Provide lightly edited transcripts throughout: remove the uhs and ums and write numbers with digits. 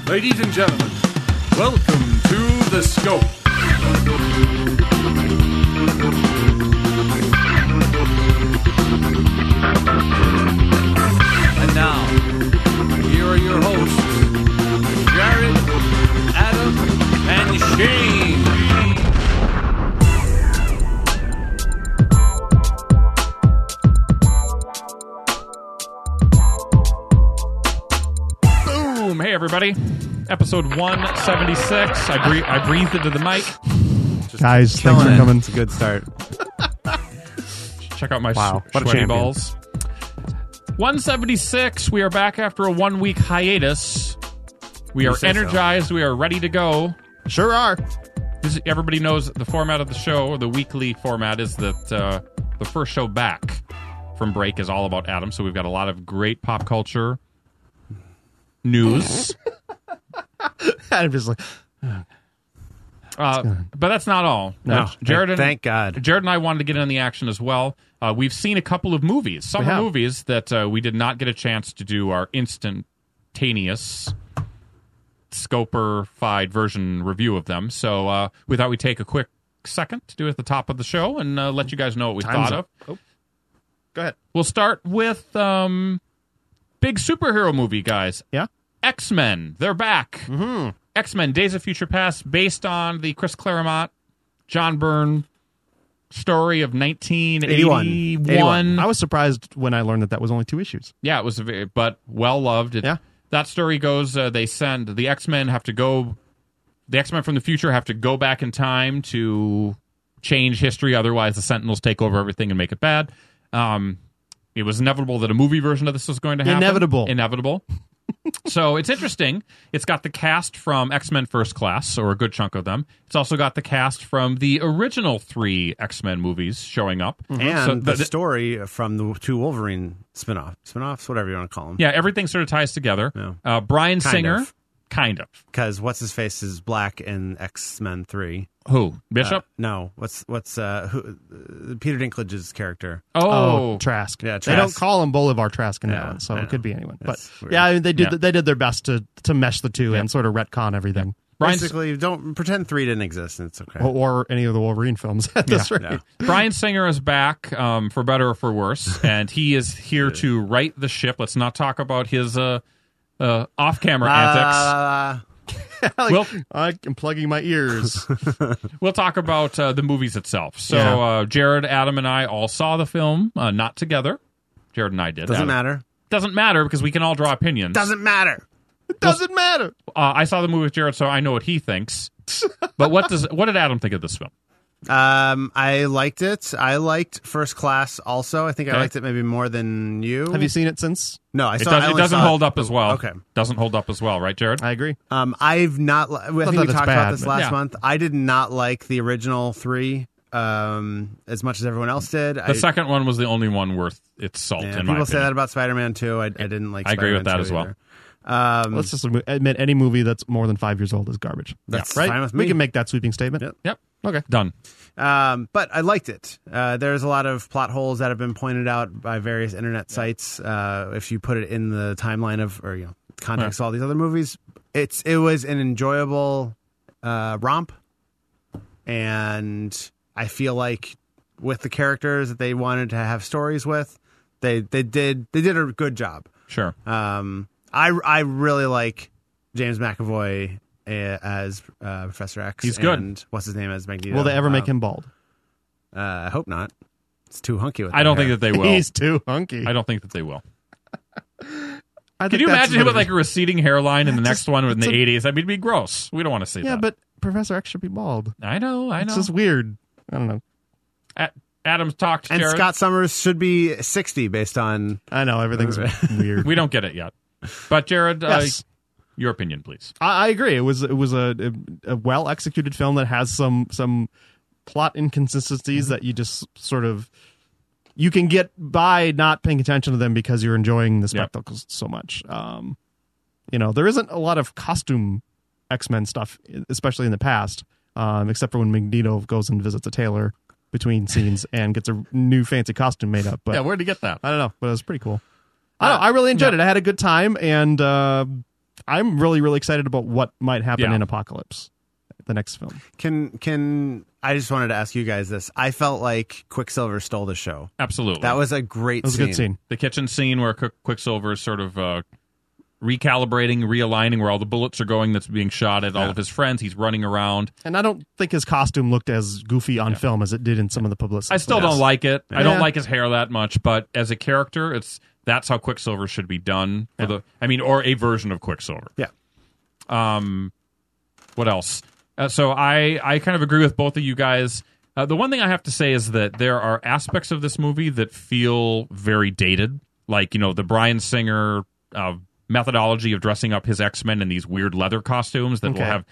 Ladies and gentlemen, welcome to The Scope. And now, here are your hosts, Jared, Adam, and Shane. Boom! Hey, everybody. Episode 176. I breathed into the mic. Guys, thanks for coming. It's a good start. Check out my Wow, what a sweaty champion. balls. 176. We are back after a 1 week hiatus. We are energized. We are ready to go. Sure are. Everybody knows the format of the show, the weekly format, is that the first show back from break is all about Adam. So we've got a lot of great pop culture news. I'm just like, But that's not all. No, Jared thank God. Jared and I wanted to get in the action as well. We've seen a couple of movies, summer movies, that we did not get a chance to do our instantaneous Scoper-fied version review of them. So we thought we'd take a quick second to do it at the top of the show and let you guys know what we thought of. Oh. Go ahead. We'll start with big superhero movie, guys. Yeah? X-Men. They're back. Mm-hmm. X-Men, Days of Future Past, based on the Chris Claremont, John Byrne story of 1981. I was surprised when I learned that was only 2 issues. Yeah, it was, but well-loved. Yeah. That story goes, they send, the X-Men from the future have to go back in time to change history, otherwise the Sentinels take over everything and make it bad. It was inevitable that a movie version of this was going to happen. Inevitable. So it's interesting. It's got the cast from X-Men First Class, or a good chunk of them. It's also got the cast from the original 3 X-Men movies showing up. And So the story from the 2 Wolverine spinoffs, whatever you want to call them. Yeah, everything sort of ties together. Yeah. Brian Kind Singer, of. kind of. Because what's-his-face is black in X-Men 3. Who? Bishop? No. What's Peter Dinklage's character? Oh, Trask. Yeah, They don't Trask. call him Bolivar Trask in Yeah, that one, so I it know. could be anyone. That's But weird. yeah, I mean, they did Yeah. they did their best to mesh the two and sort of retcon everything. Basically, don't pretend 3 didn't exist, and it's okay. Or any of the Wolverine films at this rate. Yeah. Brian Singer is back, for better or for worse, and he is here to right the ship. Let's not talk about his off-camera antics. I'm plugging my ears. We'll talk about the movies itself. So Jared, Adam, and I all saw the film, not together. Jared and I did. Doesn't matter. Doesn't matter because we can all draw opinions. Doesn't matter. It doesn't matter. I saw the movie with Jared, so I know what he thinks. But what did Adam think of this film? I liked it. I liked First Class also. I think I liked it maybe more than you. Have you seen it since? No, I It saw doesn't hold up as well. Okay. Doesn't hold up as well, right, Jared? I agree. I've not. I think we that talked it's about bad, this but- last Yeah. month. I did not like the original 3 as much as everyone else did. The second one was the only one worth its salt, in my people say opinion. that about Spider-Man 2. I didn't like. I agree with Spider-Man that 2 as well. either. Let's just admit any movie that's more than 5 years old is garbage. That's right. fine with me. We can make that sweeping statement. Yep. Yep. Okay. Done. But I liked it. There's a lot of plot holes that have been pointed out by various internet sites. If you put it in the timeline of, or context of all these other movies, it was an enjoyable romp, and I feel like with the characters that they wanted to have stories with, they did a good job. Sure. I really like James McAvoy as Professor X. He's good. And what's his name as Magneto? Will they ever make him bald? I hope not. It's too hunky with I don't think that they will. He's too hunky. I don't think that they will. I Can think you that's imagine him with what- like a receding hairline in the next one in the it's a- 80s? I mean, it'd be gross. We don't want to see Yeah, that. but Professor X should be bald. I know. It's just weird. I don't know. Adam's talked to And Jared. Scott Summers should be 60 based on... I know everything's weird. We don't get it yet. But Jared, Yes. your opinion, please. I agree. It was a well executed film that has some plot inconsistencies that you just sort of you can get by not paying attention to them because you're enjoying the spectacles so much. There isn't a lot of costume X-Men stuff, especially in the past, except for when Magneto goes and visits a tailor between scenes and gets a new fancy costume made up. But where'd he get that? I don't know, but it was pretty cool. I really enjoyed it. I had a good time, and I I'm really, really excited about what might happen Yeah. in Apocalypse, the next film. Can I just wanted to ask you guys this? I felt like Quicksilver stole the show. Absolutely. That was a great That was a good scene. the kitchen scene where Quicksilver is sort of recalibrating, realigning where all the bullets are going that's being shot at all of his friends. He's running around. And I don't think his costume looked as goofy on film as it did in some of the publicity. I still don't like it. I don't Yeah. like his hair that much, but as a character, that's how Quicksilver should be done. Or a version of Quicksilver. Yeah. What else? So I kind of agree with both of you guys. The one thing I have to say is that there are aspects of this movie that feel very dated, like the Bryan Singer methodology of dressing up his X-Men in these weird leather costumes that will have.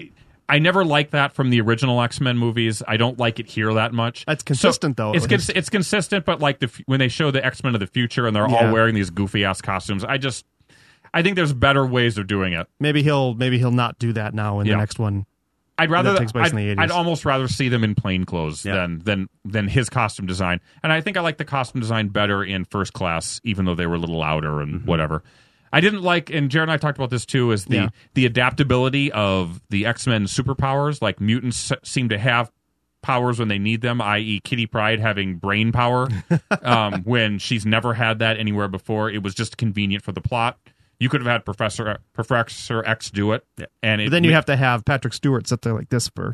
I never liked that from the original X-Men movies. I don't like it here that much. That's consistent, though. It's consistent, but like when they show the X-Men of the future and they're all wearing these goofy ass costumes, I think there's better ways of doing it. Maybe he'll not do that now in the next one. I'd rather that takes place in the 80s. I'd almost rather see them in plain clothes than his costume design. And I think I like the costume design better in First Class, even though they were a little louder and whatever. I didn't like, and Jared and I talked about this too, is the adaptability of the X-Men superpowers. Like mutants seem to have powers when they need them, i.e. Kitty Pryde having brain power when she's never had that anywhere before. It was just convenient for the plot. You could have had Professor X do it. Yeah. But then you have to have Patrick Stewart sit there like this for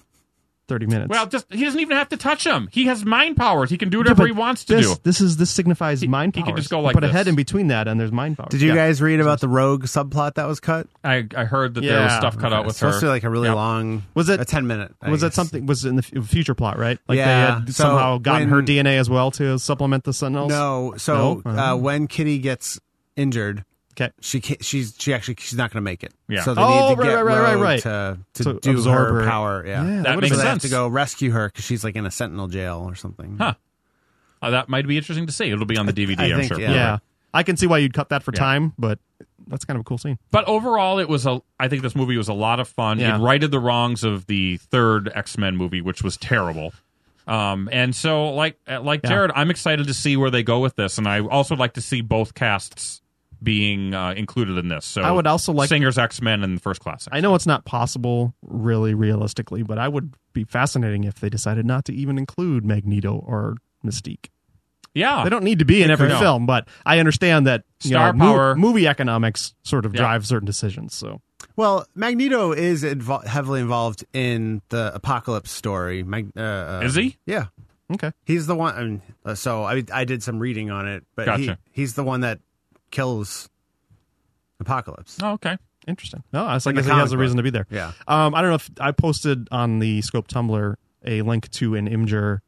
30 minutes. Well, he doesn't even have to touch him. He has mind powers. He can do whatever he wants to do. This signifies mind powers. He can just go like put a this. head in between that, and there's mind powers. Did you guys read about the Rogue subplot that was cut? I heard that there was stuff cut out with It's supposed her. to be like a really long. Was it a 10-minute? Was that something? Was it in the future plot? Right? Like Yeah, they had so somehow gotten her when- DNA as well to supplement the Sentinels. No. So No? when Kitty gets injured, Okay. she's not going to make it. Yeah. So they need to get Rogue right. to To do absorb her her. power. Yeah. Yeah, That would've makes been- So they have sense. to go rescue her because she's like in a Sentinel jail or something. Huh. That might be interesting to see. It'll be on the DVD, I I'm think, sure. Yeah. I can see why you'd cut that for Yeah. time, but that's kind of a cool scene. But overall, I think this movie was a lot of fun. Yeah. It righted the wrongs of the third X-Men movie, which was terrible. And so, like Jared, I'm excited to see where they go with this, and I also like to see both casts being included in this. So I would also like Singer's X-Men and First Class X-Men. I know it's not possible, really, realistically, but I would be fascinating if they decided not to even include Magneto or Mystique. Yeah. They don't need to be in every No. film, but I understand that Star power. movie economics sort of Yeah. drive certain decisions. So Well, Magneto is heavily involved in the Apocalypse story. Is he? Yeah. okay, He's the one. I mean, so I did some reading on it, but Gotcha. he's the one that kills Apocalypse. Oh, okay. interesting. No, I guess In the he has comic a reason book. to be there. Yeah. I don't know if I posted on the Scope Tumblr a link to an Imgur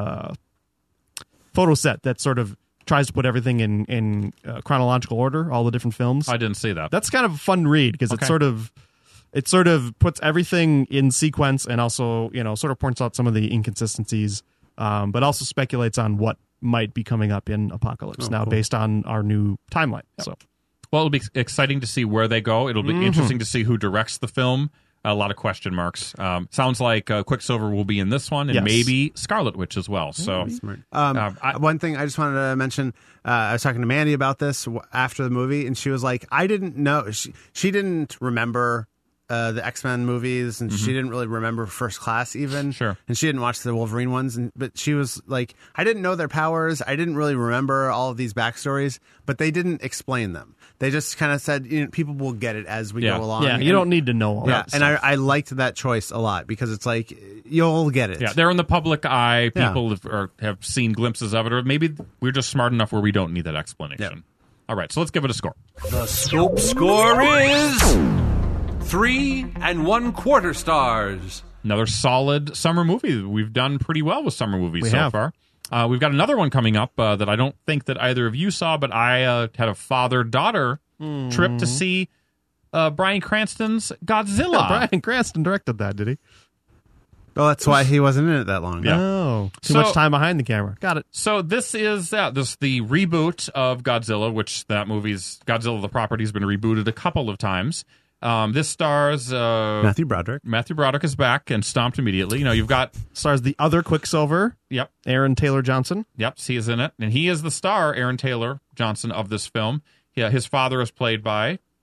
photo set that sort of tries to put everything in chronological order, all the different films. I didn't see that. That's kind of a fun read because Okay. it sort of puts everything in sequence and also sort of points out some of the inconsistencies, but also speculates on what might be coming up in Apocalypse now based on our new timeline. So Well, it'll be exciting to see where they go. It'll be interesting to see who directs the film. A lot of question marks. Sounds like Quicksilver will be in this one, and Yes. maybe Scarlet Witch as well. So, One thing I just wanted to mention, I was talking to Mandy about this after the movie, and she was like, I didn't know. She didn't remember the X-Men movies, and she didn't really remember First Class even. Sure. And she didn't watch the Wolverine ones, but she was like, I didn't know their powers. I didn't really remember all of these backstories, but they didn't explain them. They just kind of said, people will get it as we Yeah. go along. yeah, you don't need to know all Yeah, that. and stuff. I liked that choice a lot because it's like, you'll get it. yeah, they're in the public eye. Yeah. People have seen glimpses of it, or maybe we're just smart enough where we don't need that explanation. Yeah. All right, so let's give it a score. The Scope score is 3 1/4 stars. Another solid summer movie. We've done pretty well with summer movies We so have. far. We've got another one coming up that I don't think that either of you saw, but I had a father-daughter trip to see Bryan Cranston's Godzilla. Bryan Cranston directed that, did he? Well, that's why he wasn't in it that long. Yeah. Oh, too So- much time behind the camera. Got it. So this is the reboot of Godzilla, which that movie's Godzilla the property has been rebooted a couple of times. This stars Matthew Broderick. Matthew Broderick is back and stomped immediately. You've got Stars the other Quicksilver, yep, Aaron Taylor Johnson. he is in it, and he is the star, Aaron Taylor Johnson, of this film. Yeah, his father is played by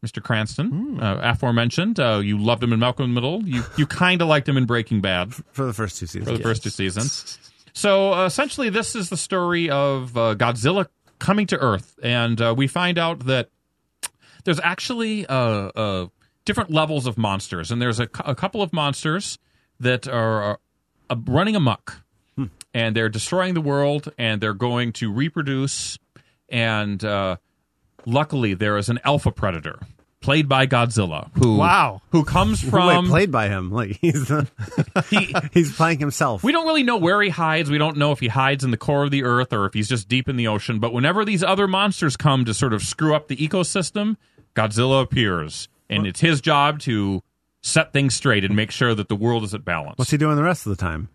Mr. Cranston, aforementioned. You loved him in Malcolm in the Middle. You kind of liked him in Breaking Bad. For the first two seasons. So essentially, this is the story of Godzilla coming to Earth, and we find out that there's actually different levels of monsters, and there's a couple of monsters that are running amok, and they're destroying the world, and they're going to reproduce, and luckily there is an alpha predator played by Godzilla, who comes from... Wait, played by him. Like he's playing himself. We don't really know where he hides. We don't know if he hides in the core of the Earth or if he's just deep in the ocean. But whenever these other monsters come to sort of screw up the ecosystem, Godzilla appears. And it's his job to set things straight and make sure that the world is at balance. What's he doing the rest of the time?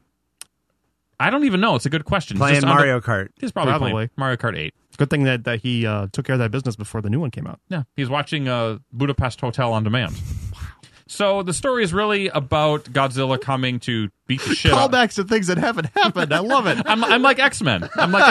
I don't even know. It's a good question. Playing Mario Kart. He's probably playing Mario Kart 8. Good thing that he took care of that business before the new one came out. Yeah, he's watching Budapest Hotel on demand. So the story is really about Godzilla coming to beat the shit out. Callbacks to things that haven't happened. I love it. I'm like X-Men.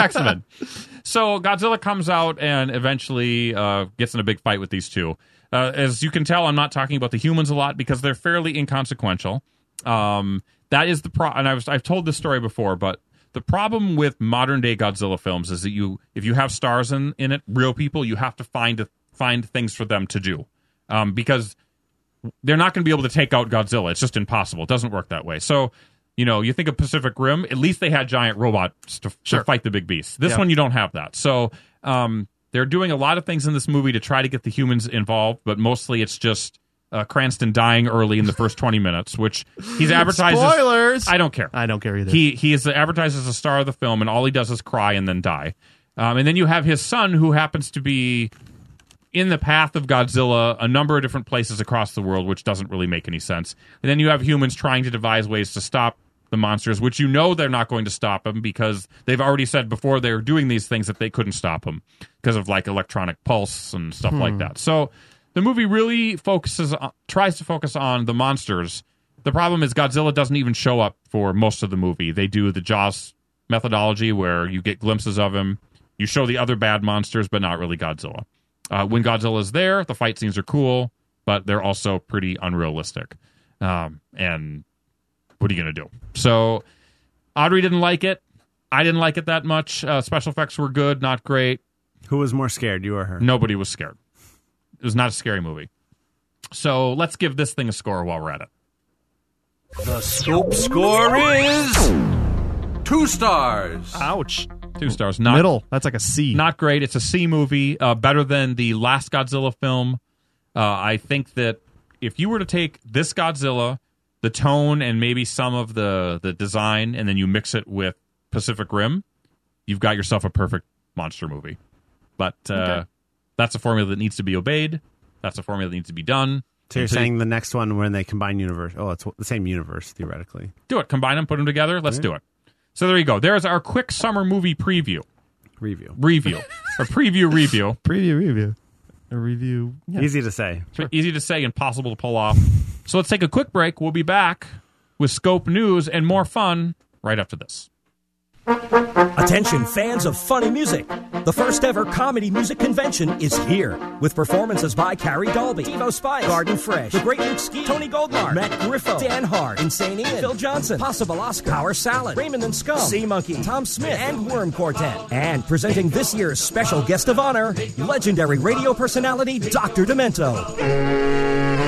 So Godzilla comes out and eventually gets in a big fight with these two. As you can tell, I'm not talking about the humans a lot because they're fairly inconsequential. That is the and I've told this story before, but the problem with modern day Godzilla films is that if you have stars in it, real people, you have to find things for them to do, because they're not going to be able to take out Godzilla. It's just impossible. It doesn't work that way. So, you think of Pacific Rim, at least they had giant robots to fight the big beasts. This one, you don't have that. So they're doing a lot of things in this movie to try to get the humans involved, but mostly it's just Cranston dying early in the first 20 minutes, which he's advertised. Spoilers! I don't care. I don't care either. He is advertised as a star of the film, and all he does is cry and then die. And then you have his son, who happens to be in the path of Godzilla a number of different places across the world, which doesn't really make any sense. And then you have humans trying to devise ways to stop the monsters, which they're not going to stop them because they've already said before they were doing these things that they couldn't stop them because of like electronic pulse and stuff like that. So the movie really tries to focus on the monsters. The problem is Godzilla doesn't even show up for most of the movie. They do the Jaws methodology where you get glimpses of him. You show the other bad monsters, but not really Godzilla. When Godzilla is there, the fight scenes are cool, but they're also pretty unrealistic. And what are you going to do? So Audrey didn't like it. I didn't like it that much. Special effects were good, not great. Who was more scared, you or her? Nobody was scared. It was not a scary movie. So let's give this thing a score while we're at it. The Scope score is 2 stars. Ouch. 2 stars. Middle. That's like a C. Not great. It's a C movie. Better than the last Godzilla film. I think that if you were to take this Godzilla, the tone and maybe some of the design, and then you mix it with Pacific Rim, you've got yourself a perfect monster movie. But that's a formula that needs to be obeyed. That's a formula that needs to be done. So you're saying the next one when they combine universe? Oh, it's the same universe, theoretically. Do it. Combine them, put them together. Let's do it. So there you go. There's our quick summer movie preview. Review. A preview review. Preview. A review. Yeah. Easy to say. Easy to say, impossible to pull off. So let's take a quick break. We'll be back with Scope News and more fun right after this. Attention fans of funny music. The first ever comedy music convention is here with performances by Carrie Dolby, Devo Spice, Garden Fresh, The Great Luke Ski, Tony Goldmark, Matt Griffo, Dan Hart, Insane Ian, Phil Johnson, Possible Oscar, Power Salad, Raymond and Scum, Sea Monkey, Tom Smith, and Worm Quartet. And presenting this year's special guest of honor, legendary radio personality Dr. Demento.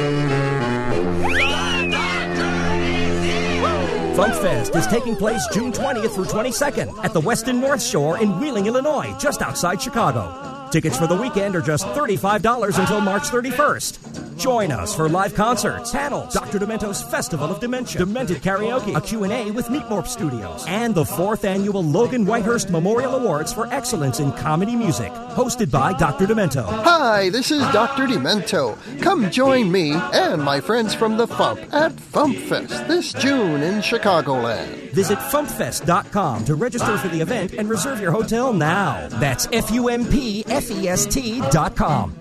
FunkFest is taking place June 20th through 22nd at the Westin North Shore in Wheeling, Illinois, just outside Chicago. Tickets for the weekend are just $35 until March 31st. Join us for live concerts, panels, Dr. Demento's Festival of Dementia, Demented Karaoke, a Q&A with Meatmorph Studios, and the 4th Annual Logan Whitehurst Memorial Awards for Excellence in Comedy Music, hosted by Dr. Demento. Hi, this is Dr. Demento. Come join me and my friends from the Fump at FumpFest this June in Chicagoland. Visit FumpFest.com to register for the event and reserve your hotel now. That's FumpFest.com.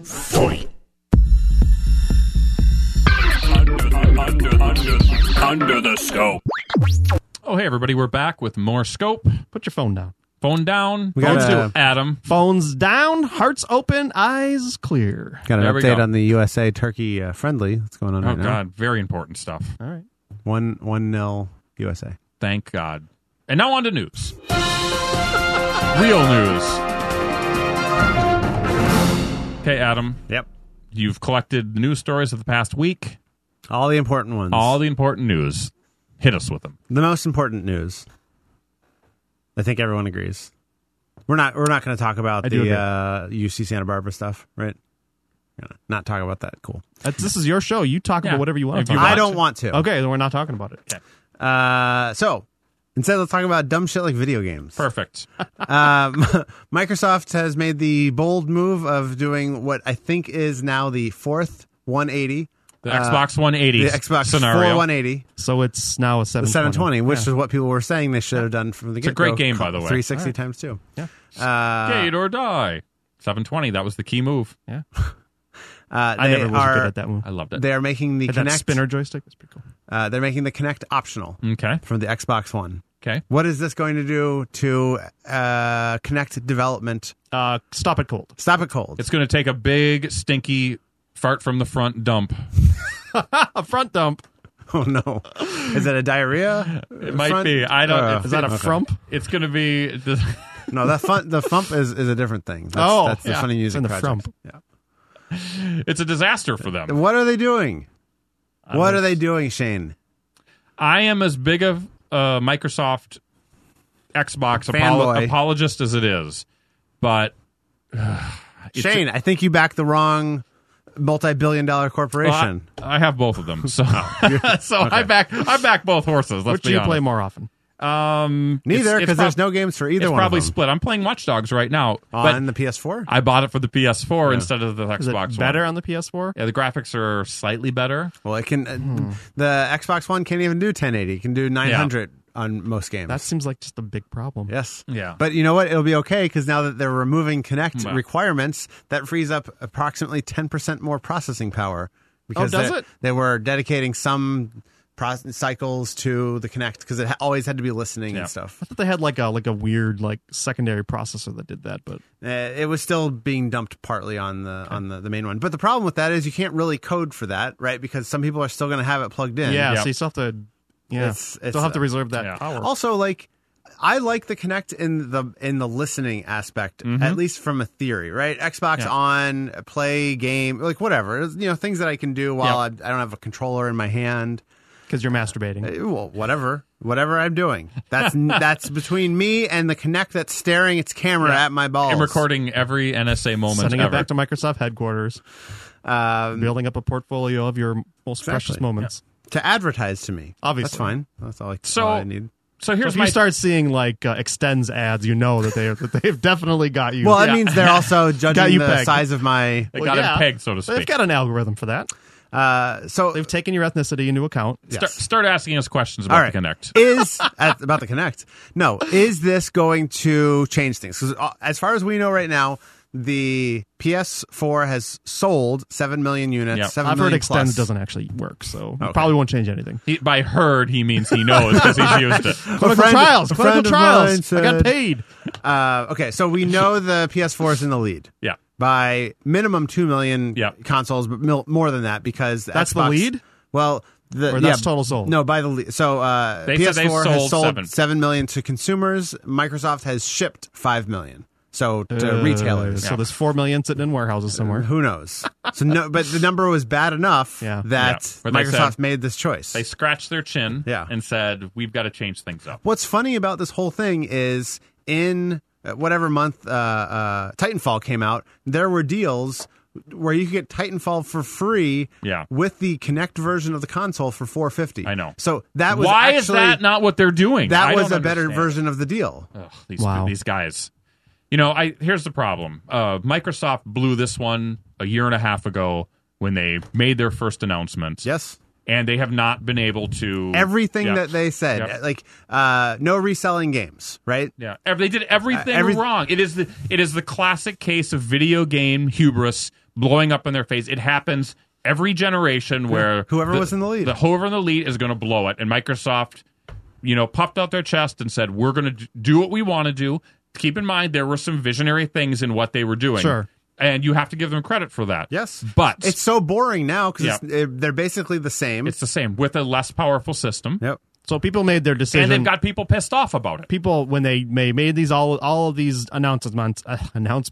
Under the Scope. Oh, hey, everybody. We're back with more Scope. Put your phone down. Phone down. We got Phones a- to Adam. Phones down, hearts open, eyes clear. Got an There we update go. on the USA Turkey friendly that's going on Oh right now. God, very important stuff. All right. 1-0 USA. Thank God. And now on to news. Real news. Okay, Adam, Yep. you've collected the news stories of the past week. All the important ones. All the important news. Hit us with them. The most important news. I think everyone agrees. We're not going to talk about I do the agree. UC Santa Barbara stuff, right? We're gonna not talk about that. Cool. This is your show. You talk Yeah. about whatever you want If to you talk I about. don't want to. Okay, then we're not talking about it. So instead, let's talk about dumb shit like video games. Perfect. Microsoft has made the bold move of doing what I think is now the fourth 180. The Xbox 180 The Xbox scenario. 180. So it's now a 720. The 720, which is what people were saying they should have done from the It's a get-go. great game, by the way. 360 times 2. Yeah. Gate or die. 720. That was the key move. Yeah. They I never was good at that move. I loved it. They are making the Had that Kinect spinner joystick. That's pretty cool. They're making the Kinect optional Okay. from the Xbox One. Okay. What is this going to do to Kinect development? Stop it cold. Stop it cold. It's going to take a big, stinky fart from the front dump. A front dump. Oh no! Is it a diarrhea? It might be. I don't. Is that a frump? It's going to be. No, the fump is a different thing. That's the funny music in the project. frump. Yeah. It's a disaster for them. What are they doing? What are they doing, Shane? I am as big of a Microsoft Xbox Fanboy. apologist as it is, but Shane, I think you backed the wrong multi-billion-dollar corporation. I have both of them, so I back both horses. Let's Which do be you honest. play more often? Neither, because there's no games for either It's one probably of them. split. I'm playing Watch Dogs right now, but On the PS4? I bought it for the PS4 instead of the Is it Xbox better One. on the PS4? Yeah, the graphics are slightly better. Well, it can. The Xbox One can't even do 1080. It can do 900 on most games. That seems like just a big problem. Yes. Yeah. But you know what? It'll be okay because now that they're removing Kinect Well. requirements, that frees up approximately 10% more processing power. Because does it? They were dedicating some cycles to the Kinect because it always had to be listening Yeah. and stuff. I thought they had like a weird secondary processor that did that, but It was still being dumped partly on the main one. But the problem with that is you can't really code for that, right? Because some people are still going to have it plugged in. yeah, Yep. so you still have to It's- still have to reserve that yeah. power. Also, I like the Kinect in the listening aspect, at least from a theory, right? Xbox Yeah. on, play, game, whatever. Things that I can do while I don't have a controller in my hand. Because you're masturbating. Well, whatever I'm doing. That's between me and the Kinect that's staring its camera at my balls. I'm recording every NSA moment Sending ever. it back to Microsoft headquarters, building up a portfolio of your most precious moments. to advertise to me. Obviously. That's fine. That's all So- I need. So So here's if my you start seeing extends ads, you know that they've definitely got you. Well, that means they're also judging you the pegged. size of my. They got him pegged, so to They've speak. got an algorithm for that. So They've taken your ethnicity into account. Start asking us questions All about right. the Kinect. Is about the Kinect. No, is this going to change things? Because as far as we know right now, the PS4 has sold 7 million units. Yeah. 7 I've heard million extends plus. doesn't actually work, so it probably won't change anything. By heard, he means he knows because he's used it. Clinical friend- trials. a Clinical friend of trials. mine I said- got paid. Okay, so we know the PS4 is in the lead Yeah. by minimum 2 million Yeah. consoles, but more than that because That's the Xbox, lead? Well, Or that's total sold? No, by the lead. So They said they PS4 has sold sold 7 million to consumers. Microsoft has shipped 5 million. So to retailers. So there's 4 million sitting in warehouses somewhere. Who knows? So no, but the number was bad enough Yeah. that Yeah. Where they Microsoft said- made this choice. They scratched their chin Yeah. and said, we've got to change things up. What's funny about this whole thing is in whatever month Titanfall came out, there were deals where you could get Titanfall for free Yeah. with the Kinect version of the console for $450. I know. So that was Why actually, is that not what they're doing? that I was don't a better understand. version of the deal. Ugh, Wow. these guys. Here's the problem. Microsoft blew this one a year and a half ago when they made their first announcement. Yes. And they have not been able to... Everything Yeah. that they said, Yep. like no reselling games, right? Yeah, they did everything Every- wrong. It is the classic case of video game hubris blowing up in their face. It happens every generation where Whoever was in the lead. whoever in the lead is going to blow it. And Microsoft, puffed out their chest and said, "We're going to do what we want to do." keep in mind there were some visionary things in what they were doing. Sure. And you have to give them credit for that. Yes. But it's so boring now because they're basically the same. it's the same with a less powerful system. Yep. So people made their decision. And they've got people pissed off about it. People, when they made these all of these announcements I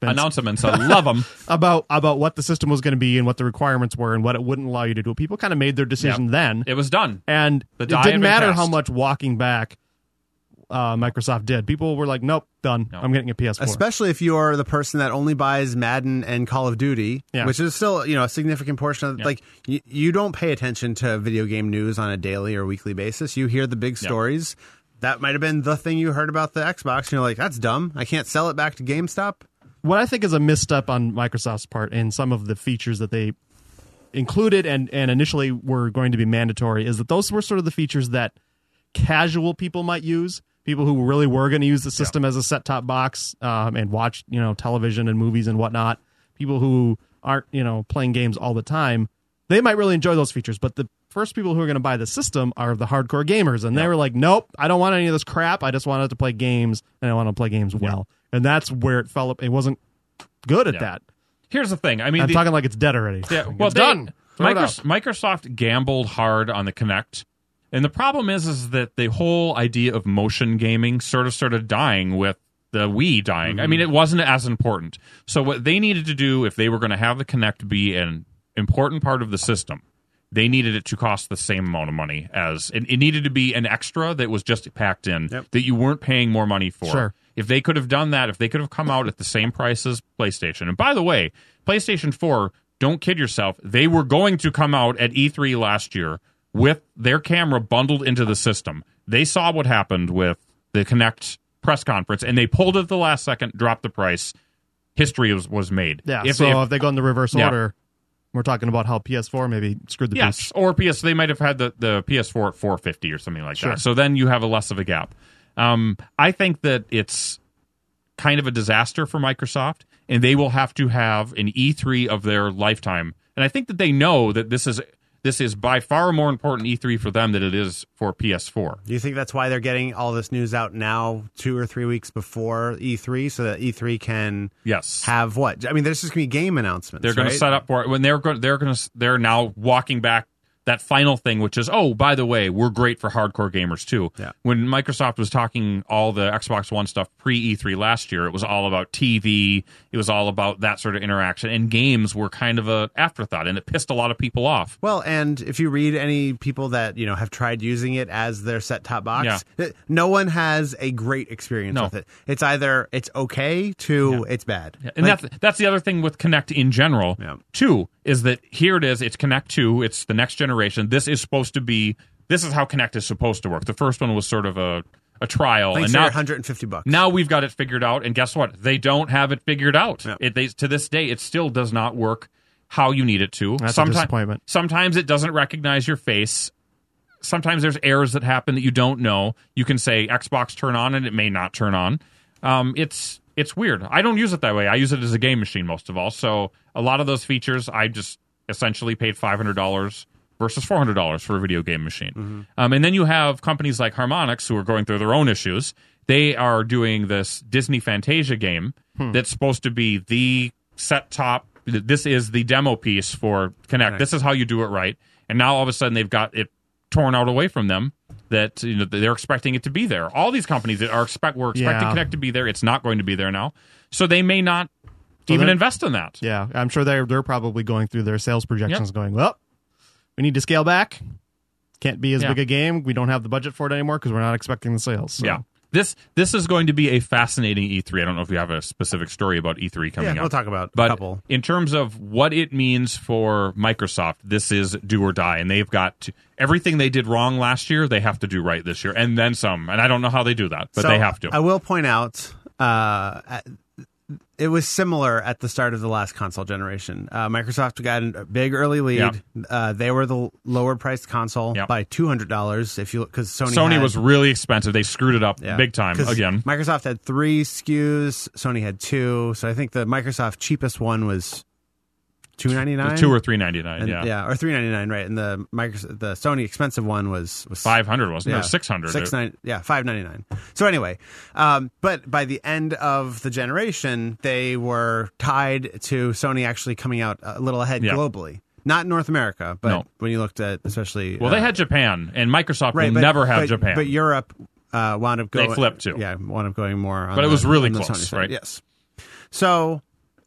love them. about what the system was going to be and what the requirements were and what it wouldn't allow you to do. People kind of made their decision then. It was done. And The it die had didn't been matter cast. how much walking back Microsoft did. People were like, nope, done. No. I'm getting a PS4. Especially if you're the person that only buys Madden and Call of Duty, Yeah. which is still, a significant portion of like you don't pay attention to video game news on a daily or weekly basis. You hear the big stories. That might have been the thing you heard about the Xbox. And you're like, that's dumb. I can't sell it back to GameStop. What I think is a misstep on Microsoft's part in some of the features that they included and initially were going to be mandatory is that those were sort of the features that casual people might use. People who really were going to use the system as a set-top box and watch, television and movies and whatnot. People who aren't, playing games all the time, they might really enjoy those features. But the first people who are going to buy the system are the hardcore gamers, and they were like, "Nope, I don't want any of this crap. I just wanted to play games, and I want to play games well." And that's where it fell. It wasn't good at that. Here's the thing. I mean, I'm talking like it's dead already. Yeah, Like, well, it's done. Throw it out. Microsoft gambled hard on the Kinect, and the problem is that the whole idea of motion gaming sort of started dying with the Wii dying. I mean, it wasn't as important. So what they needed to do, if they were going to have the Kinect be an important part of the system, they needed it to cost the same amount of money as it needed to be an extra that was just packed in that you weren't paying more money for. Sure. If they could have done that, if they could have come out at the same price as PlayStation. And by the way, PlayStation 4, don't kid yourself, they were going to come out at E3 last year with their camera bundled into the system. They saw what happened with the Kinect press conference, and they pulled it at the last second, dropped the price. History was made. Yeah, if they go in the reverse order, we're talking about how PS4 maybe screwed the yes, pooch. or they might have had the PS4 at $450 or something like that. So then you have a less of a gap. I think that it's kind of a disaster for Microsoft, and they will have to have an E3 of their lifetime. And I think that they know that this is by far more important E3 for them than it is for PS4. Do you think that's why they're getting all this news out now, 2 or 3 weeks before E3, so that E3 can have what? I mean, there's just going to be game announcements. They're going to set up for it when they're now walking back that final thing, which is, oh, by the way, we're great for hardcore gamers too. Yeah. When Microsoft was talking all the Xbox One stuff pre-E3 last year, it was all about TV. It was all about that sort of interaction, and games were kind of a afterthought, and it pissed a lot of people off. Well, and if you read any people that have tried using it as their set-top box, no one has a great experience with it. It's either it's okay to it's bad. Yeah. And that's the other thing with Kinect in general, too, is that here it is, it's Kinect 2, it's the next generation. This is how Kinect is supposed to work. The first one was sort of a trial. Thanks and now $150. Now we've got it figured out, and guess what? They don't have it figured out. Yeah. To this day, it still does not work how you need it to. That's a disappointment. Sometimes it doesn't recognize your face. Sometimes there's errors that happen that you don't know. You can say Xbox turn on, and it may not turn on. It's weird. I don't use it that way. I use it as a game machine most of all. So a lot of those features, I just essentially paid $500 versus $400 for a video game machine. Mm-hmm. And then you have companies like Harmonix who are going through their own issues. They are doing this Disney Fantasia game that's supposed to be the set-top. This is the demo piece for Kinect. Right. This is how you do it right. And now all of a sudden they've got it torn out away from them that they're expecting it to be there. All these companies that were expecting Kinect to be there, it's not going to be there now. So they may not even invest in that. Yeah, I'm sure they're probably going through their sales projections going, well, we need to scale back. Can't be as big a game. We don't have the budget for it anymore because we're not expecting the sales. So. Yeah. This is going to be a fascinating E3. I don't know if you have a specific story about E3 coming up. Yeah, we'll talk about a couple. In terms of what it means for Microsoft, this is do or die. And they've got everything they did wrong last year, they have to do right this year. And then some. And I don't know how they do that, but they have to. I will point out it was similar at the start of the last console generation. Microsoft got a big early lead. Yep. They were the lower priced console by $200 because Sony was really expensive. They screwed it up big time again. Microsoft had 3 SKUs, Sony had 2. So I think the Microsoft cheapest one was $299, $2 or $399. Yeah, or $399, right? And the Sony expensive one was $500, wasn't it? Or $600. $599. So anyway, but by the end of the generation, they were tied to Sony actually coming out a little ahead globally. Not in North America, but when you looked at especially... Well, they had Japan, and Microsoft will never have Japan. But Europe wound up going... They flipped too. Yeah, wound up going more on But it was really close, Sony right? side. Yes. So,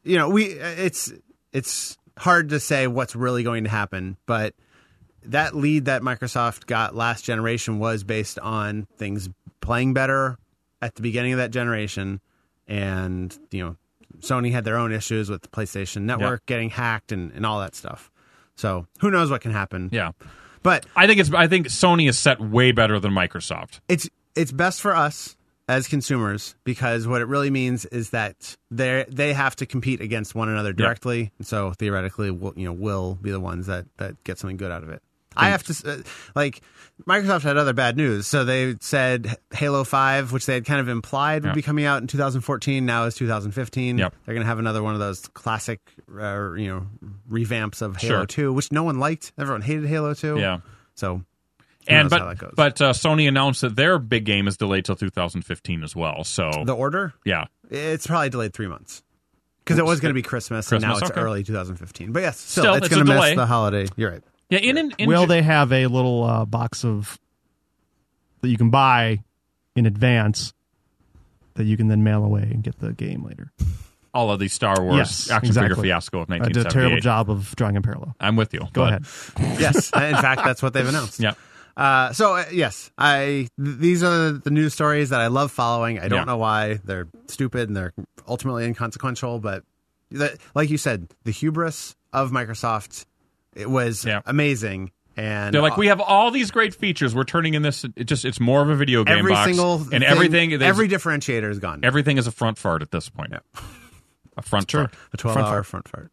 it's hard to say what's really going to happen, but that lead that Microsoft got last generation was based on things playing better at the beginning of that generation, and, Sony had their own issues with the PlayStation Network getting hacked and all that stuff. So who knows what can happen? Yeah, but I think Sony is set way better than Microsoft. It's best for us as consumers because what it really means is that they have to compete against one another directly, and so theoretically, we'll be the ones that get something good out of it. I have to Microsoft had other bad news. So they said Halo 5, which they had kind of implied would be coming out in 2014. Now is 2015. Yep. They're going to have another one of those classic, revamps of Halo 2, which no one liked. Everyone hated Halo 2. Yeah. So, how that goes. But Sony announced that their big game is delayed till 2015 as well. So The Order? Yeah. It's probably delayed 3 months. Because it was going to be Christmas, and now it's early 2015. But yes, still it's going to miss the holiday. You're right. Yeah, will they have a little box of that you can buy in advance that you can then mail away and get the game later? All of these Star Wars action figure fiasco of 1978. I did a terrible job of drawing in parallel. I'm with you. Go ahead. Yes, in fact, that's what they've announced. Yeah. Yes, these are the news stories that I love following. I don't know why they're stupid and they're ultimately inconsequential, but like you said, the hubris of Microsoft. It was amazing, and they're like, we have all these great features. We're turning in this. It's more of a video game box. Every differentiator is gone. Everything is a front fart at this point. Yeah. A front fart. A 12-hour front fart.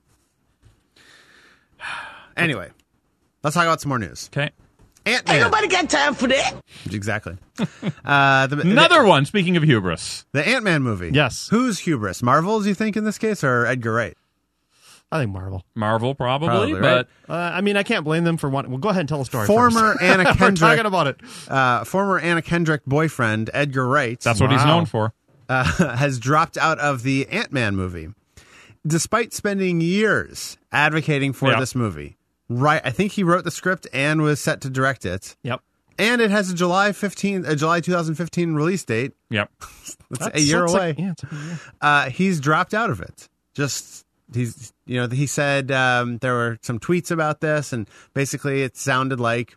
Anyway, let's talk about some more news. Okay. Ant-Man. Ain't nobody got time for that. Exactly. Another one. Speaking of hubris, the Ant-Man movie. Yes. Who's hubris? Marvel's, you think, in this case, or Edgar Wright? I think Marvel. Marvel, probably but right? I can't blame them for one. Well, go ahead and tell a story. Former first. Anna Kendrick. We're talking about it. Former Anna Kendrick boyfriend Edgar Wright. That's what he's known for. Has dropped out of the Ant-Man movie, despite spending years advocating for this movie. Right, I think he wrote the script and was set to direct it. Yep. And it has a July 2015 release date. Yep. That's a year away. It's a year. He's dropped out of it. He said there were some tweets about this, and basically it sounded like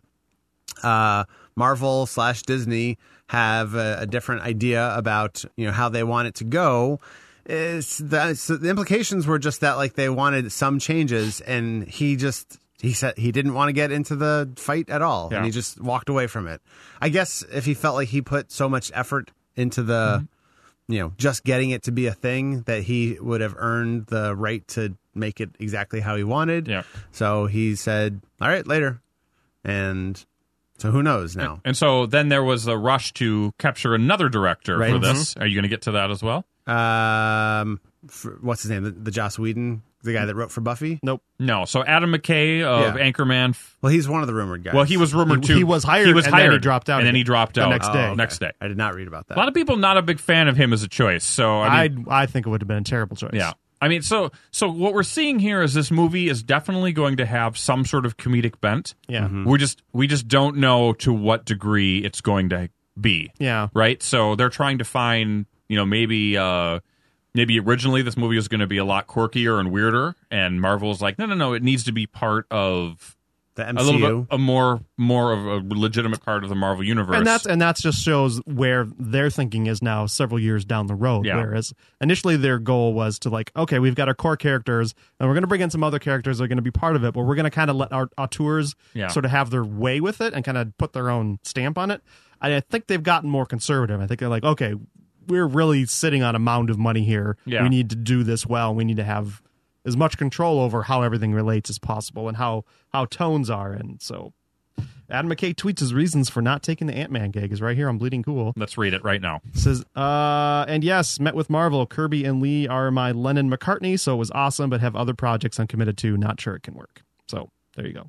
Marvel/Disney have a different idea about how they want it to go. So the implications were just that they wanted some changes, and he said he didn't want to get into the fight at all, and he just walked away from it. I guess if he felt like he put so much effort into the just getting it to be a thing, that he would have earned the right to make it exactly how he wanted. Yeah. So he said, all right, later. And so who knows now? And so then there was a rush to capture another director for this. Are you going to get to that as well? What's his name? The Joss Whedon, the guy that wrote for Buffy? Nope. No. So Adam McKay of Anchorman. Well, he's one of the rumored guys. Well, he was rumored too. He was hired. And then he dropped out. And then he dropped out the next day. Next day. I did not read about that. A lot of people not a big fan of him as a choice. So I think it would have been a terrible choice. Yeah. I mean, so what we're seeing here is this movie is definitely going to have some sort of comedic bent. Yeah. Mm-hmm. We just don't know to what degree it's going to be. Yeah. Right? So they're trying to find, maybe originally this movie was going to be a lot quirkier and weirder, and Marvel's like, no, it needs to be part of the MCU. A little bit more of a legitimate part of the Marvel universe. And that just shows where their thinking is now several years down the road. Yeah. Whereas initially their goal was to okay, we've got our core characters and we're going to bring in some other characters that are going to be part of it, but we're going to kind of let our auteurs sort of have their way with it and kind of put their own stamp on it. I think they've gotten more conservative. I think they're like, okay, we're really sitting on a mound of money here. Yeah. We need to do this well. We need to have as much control over how everything relates as possible and how tones are. And so Adam McKay tweets his reasons for not taking the Ant-Man gig is right here on Bleeding Cool. Let's read it right now. Says, and yes, met with Marvel. Kirby and Lee are my Lennon-McCartney, so it was awesome, but have other projects I'm committed to. Not sure it can work. So there you go.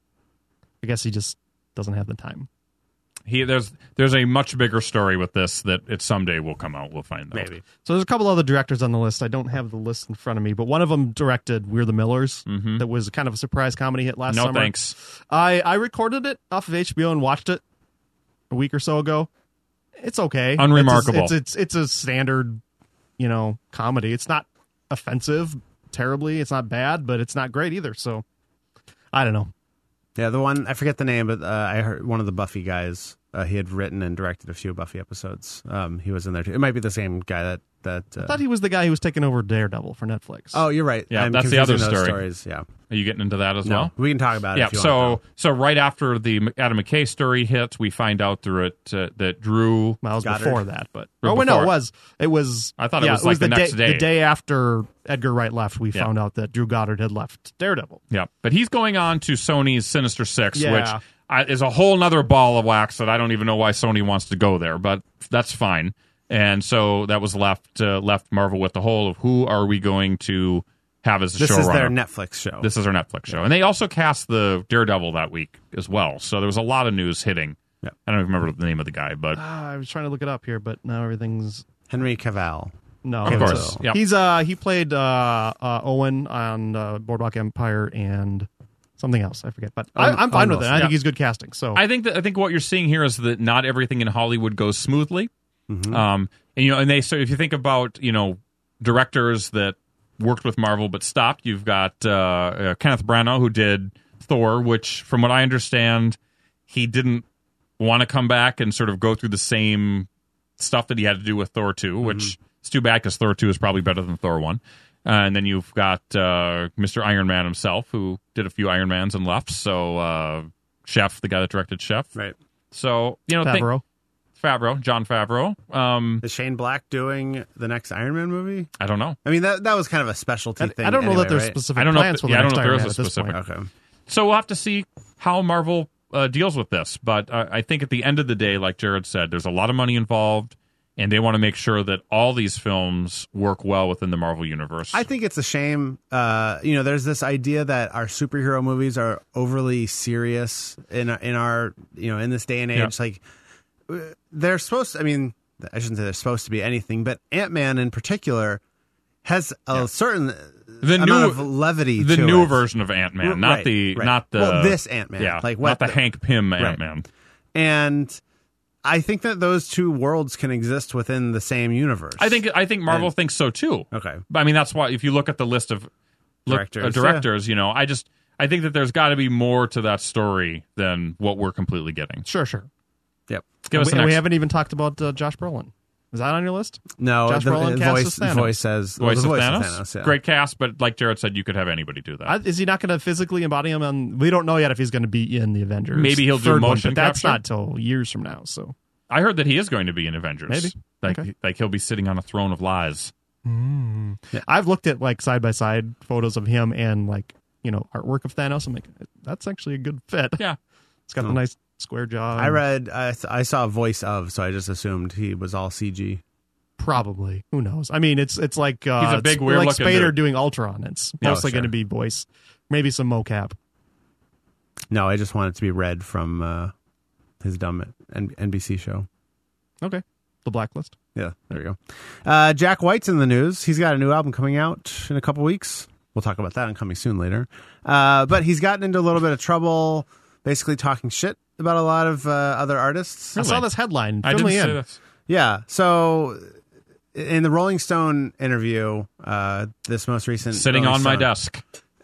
I guess he just doesn't have the time. There's a much bigger story with this that it someday will come out. We'll find out. Maybe. So there's a couple other directors on the list. I don't have the list in front of me, but one of them directed We're the Millers. That was kind of a surprise comedy hit last summer. No thanks. I recorded it off of HBO and watched it a week or so ago. It's okay. Unremarkable. It's a standard, comedy. It's not offensive terribly. It's not bad, but it's not great either. So I don't know. Yeah, the one, I forget the name, but I heard one of the Buffy guys, he had written and directed a few Buffy episodes. He was in there too. It might be the same guy that I thought he was the guy who was taking over Daredevil for Netflix. Oh, you're right. Yeah, I'm that's the other confusing those story. Stories. Yeah. Are you getting into that as well? We can talk about it if you want. So right after the Adam McKay story hits, we find out through it that Drew... Miles Goddard. before that, but... Or Oh, wait, no, before. it was... I thought it was like the next day. The day after Edgar Wright left, we found out that Drew Goddard had left Daredevil. Yeah, but he's going on to Sony's Sinister Six, Yeah. which is a whole nother ball of wax that I don't even know why Sony wants to go there, but that's fine. And so that was left Marvel with the whole of who are we going to have as a showrunner. This is their Netflix show. This is our Netflix show. And they also cast the Daredevil that week as well. So there was a lot of news hitting. Yeah. I don't even remember the name of the guy, but I was trying to look it up here, but now everything's... Henry Cavill. No. Of course. Yep. He played Owen on Boardwalk Empire and something else. I forget. But I'm fine with it. I think he's good casting. So I think what you're seeing here is that not everything in Hollywood goes smoothly. And so if you think about directors that worked with Marvel but stopped, you've got Kenneth Branagh, who did Thor, which from what I understand, he didn't want to come back and sort of go through the same stuff that he had to do with Thor 2, which is too bad because Thor 2 is probably better than Thor 1. And then you've got Mr. Iron Man himself, who did a few Iron Mans and left. So Chef, the guy that directed Chef. Right. So, Jon Favreau. Is Shane Black doing the next Iron Man movie? I don't know. I mean, that was kind of a specialty thing. I don't know anyway, that there's right? specific I don't know plans if- for the yeah, I don't next know if there Iron is Man a at this specific- point. Okay. So we'll have to see how Marvel deals with this. But I think at the end of the day, like Jared said, there's a lot of money involved, and they want to make sure that all these films work well within the Marvel universe. I think it's a shame. There's this idea that our superhero movies are overly serious in our in this day and age. Yeah. Like they're supposed to, I mean, I shouldn't say they're supposed to be anything, but Ant-Man in particular has a certain amount of levity. The to new it. version of Ant-Man, not the this Ant-Man. Yeah, like not the Hank Pym Ant-Man. And I think that those two worlds can exist within the same universe. I think Marvel thinks so too. Okay. But I mean, that's why if you look at the list of directors, I think that there's got to be more to that story than what we're completely getting. Sure. Yep. Give us the We next haven't even talked about Josh Brolin. Is that on your list? No, Josh Brolin the cast voice, as Thanos. voice says voice the of voice Thanos. yeah. Great cast, but like Jared said, you could have anybody do that. Is he not going to physically embody him? We don't know yet if he's going to be in the Avengers. Maybe he'll do third one, motion but that's capture. not till years from now. So I heard that he is going to be in Avengers. Maybe. Okay. Like he'll be sitting on a throne of lies. I've looked at like side by side photos of him and like artwork of Thanos. I'm like, that's actually a good fit. Yeah. It's got a nice square jaw. I saw a voice of, so I just assumed he was all CG. Probably. Who knows? I mean, it's like He's a big, it's weird like looking Spader dude. doing Ultron. It's Yeah, mostly sure. going to be voice, maybe some mocap. No, I just want it to be Red from his dumb NBC show. Okay, The Blacklist. Yeah, there you go. Jack White's in the news. He's got a new album coming out in a couple weeks. We'll talk about that and coming soon later. But he's gotten into a little bit of trouble, basically talking shit about a lot of other artists. I saw this headline. I Fill didn't me say in. this. Yeah, so in the Rolling Stone interview, this most recent Sitting Rolling on my Stone, desk.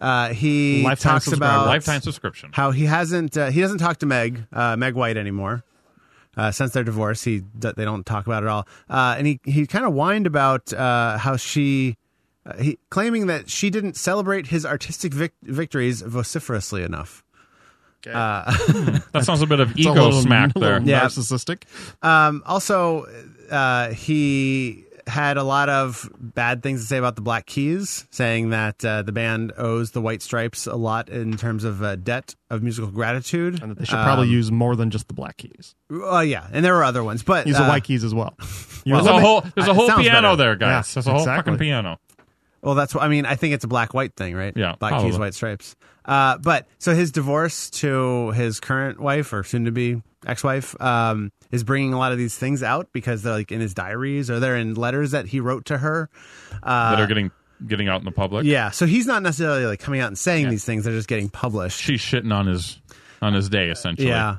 He Lifetime talks subscriber. about Lifetime subscription. how he doesn't talk to Meg White anymore since their divorce. They don't talk about it at all. And he kind of whined about how he claiming that she didn't celebrate his artistic victories vociferously enough. Okay. That sounds a bit of It's a ego little- smack a little there. Yeah. narcissistic. Also, he had a lot of bad things to say about the Black Keys, saying that the band owes the White Stripes a lot in terms of debt of musical gratitude. And that they should probably use more than just the Black Keys. Yeah, and there were other ones, but Use the White Keys as well. There's a whole sounds piano better. there, guys. Yeah, There's a whole exactly. fucking piano. Well, that's what I mean. I think it's a black-white thing, right? Yeah, Black probably. Keys, White Stripes. But so his divorce to his current wife or soon-to-be ex-wife is bringing a lot of these things out because they're like in his diaries or they're in letters that he wrote to her That are getting out in the public. Yeah, so he's not necessarily like coming out and saying these things; they're just getting published. She's shitting on his day, essentially. Yeah.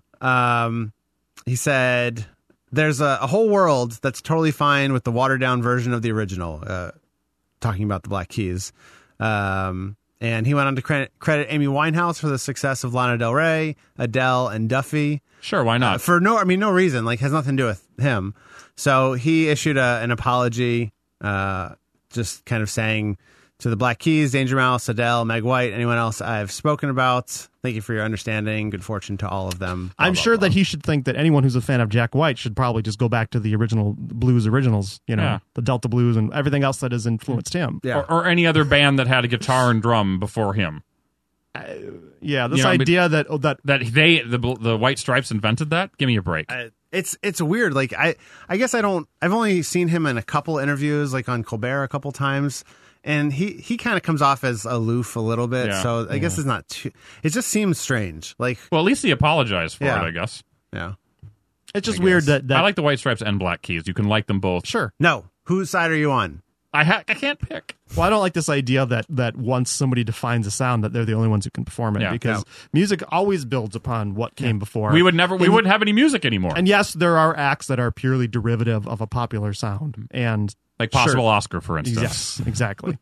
He said there's a whole world that's totally fine with the watered down version of the original, talking about the Black Keys. And he went on to credit Amy Winehouse for the success of Lana Del Rey, Adele, and Duffy. Sure, why not? For no reason, like has nothing to do with him. So he issued an apology, just kind of saying to the Black Keys, Danger Mouse, Adele, Meg White, anyone else I've spoken about, thank you for your understanding. Good fortune to all of them. Blah, I'm blah, sure blah. that he should think that anyone who's a fan of Jack White should probably just go back to the original blues originals, Yeah. the Delta blues and everything else that has influenced him. Yeah. Or any other band that had a guitar and drum before him. Yeah, this You know, idea that That the White Stripes invented that? Give me a break. It's weird. Like I guess I've only seen him in a couple interviews, like on Colbert a couple times. And he kind of comes off as aloof a little bit, Yeah. so I guess it's not too... It just seems strange. Like, Well, at least he apologized for Yeah. it, I guess. yeah. it's just I weird guess. that I like the White Stripes and Black Keys. You can like them both. sure. No. Whose side are you on? I can't pick. Well, I don't like this idea that once somebody defines a sound, that they're the only ones who can perform it, Yeah. because music always builds upon what came before. We wouldn't have any music anymore. And yes, there are acts that are purely derivative of a popular sound, and Like Possible sure. Oscar, for instance. Yes, exactly.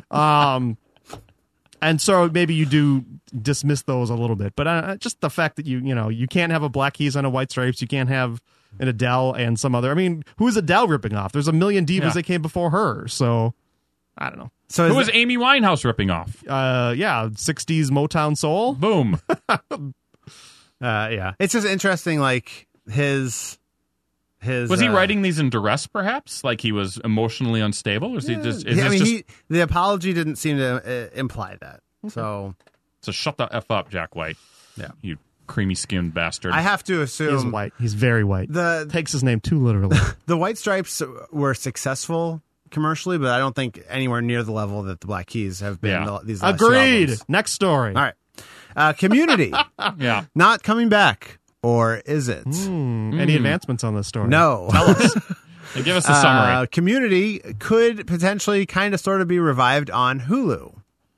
And so maybe you do dismiss those a little bit, but just the fact that you can't have a Black Keys on a White Stripes, you can't have an Adele and some other. I mean, who is Adele ripping off? There's a million divas Yeah. that came before her, so I don't know. So Who was Amy Winehouse ripping off? Yeah, 60s Motown soul. Boom. yeah. It's just interesting, like, his Was he writing these in duress, perhaps? Like he was emotionally unstable? Or is he just... Is Yeah, I this mean, just the apology didn't seem to imply that. So so shut the F up, Jack White. Yeah. You creamy-skinned bastard. I have to He's assume white. He's very white. the Takes his name too literally. the White Stripes were successful commercially, but I don't think anywhere near the level that the Black Keys have been. Yeah. These last two Agreed. albums. Next story. All right. Community yeah. not coming back, or is it? Any advancements on this story? No. And give us a summary. Community could potentially kind of sort of be revived on Hulu.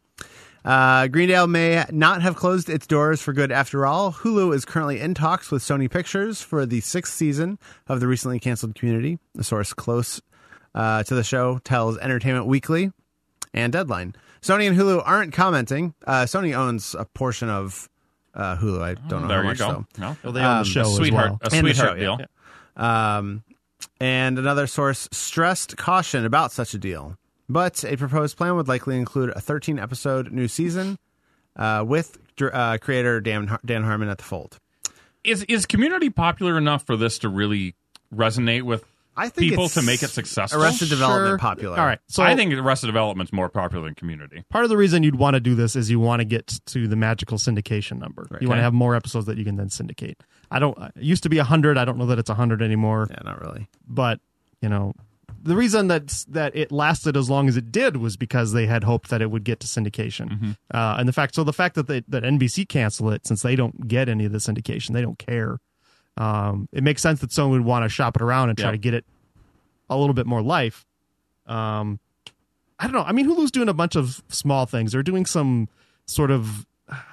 Greendale may not have closed its doors for good after all. Hulu is currently in talks with Sony Pictures for the 6th season of the recently canceled Community. A source close to the show tells Entertainment Weekly and Deadline. Sony and Hulu aren't commenting. Sony owns a portion of Hulu. I don't know There how you much, go. though. No. Well, they own the show as Sweetheart, well. a And the sweetheart show, deal. yeah. And another source stressed caution about such a deal. But a proposed plan would likely include a 13-episode new season with creator Dan Harmon at the fold. Is Community popular enough for this to really resonate with I think people it's to make it successful? Arrested Development Sure. popular. All right. So I think Arrested Development's more popular than Community. part of the reason you'd want to do this is you want to get to the magical syndication number. You want Okay. to have more episodes that you can then syndicate. It used to be 100. I don't know that it's 100 anymore. Yeah, not really. But the reason that it lasted as long as it did was because they had hoped that it would get to syndication. And the fact that that NBC canceled it, since they don't get any of the syndication, they don't care. It makes sense that someone would want to shop it around and try Yep. to get it a little bit more life. I don't know. I mean, Hulu's doing a bunch of small things. They're doing some sort of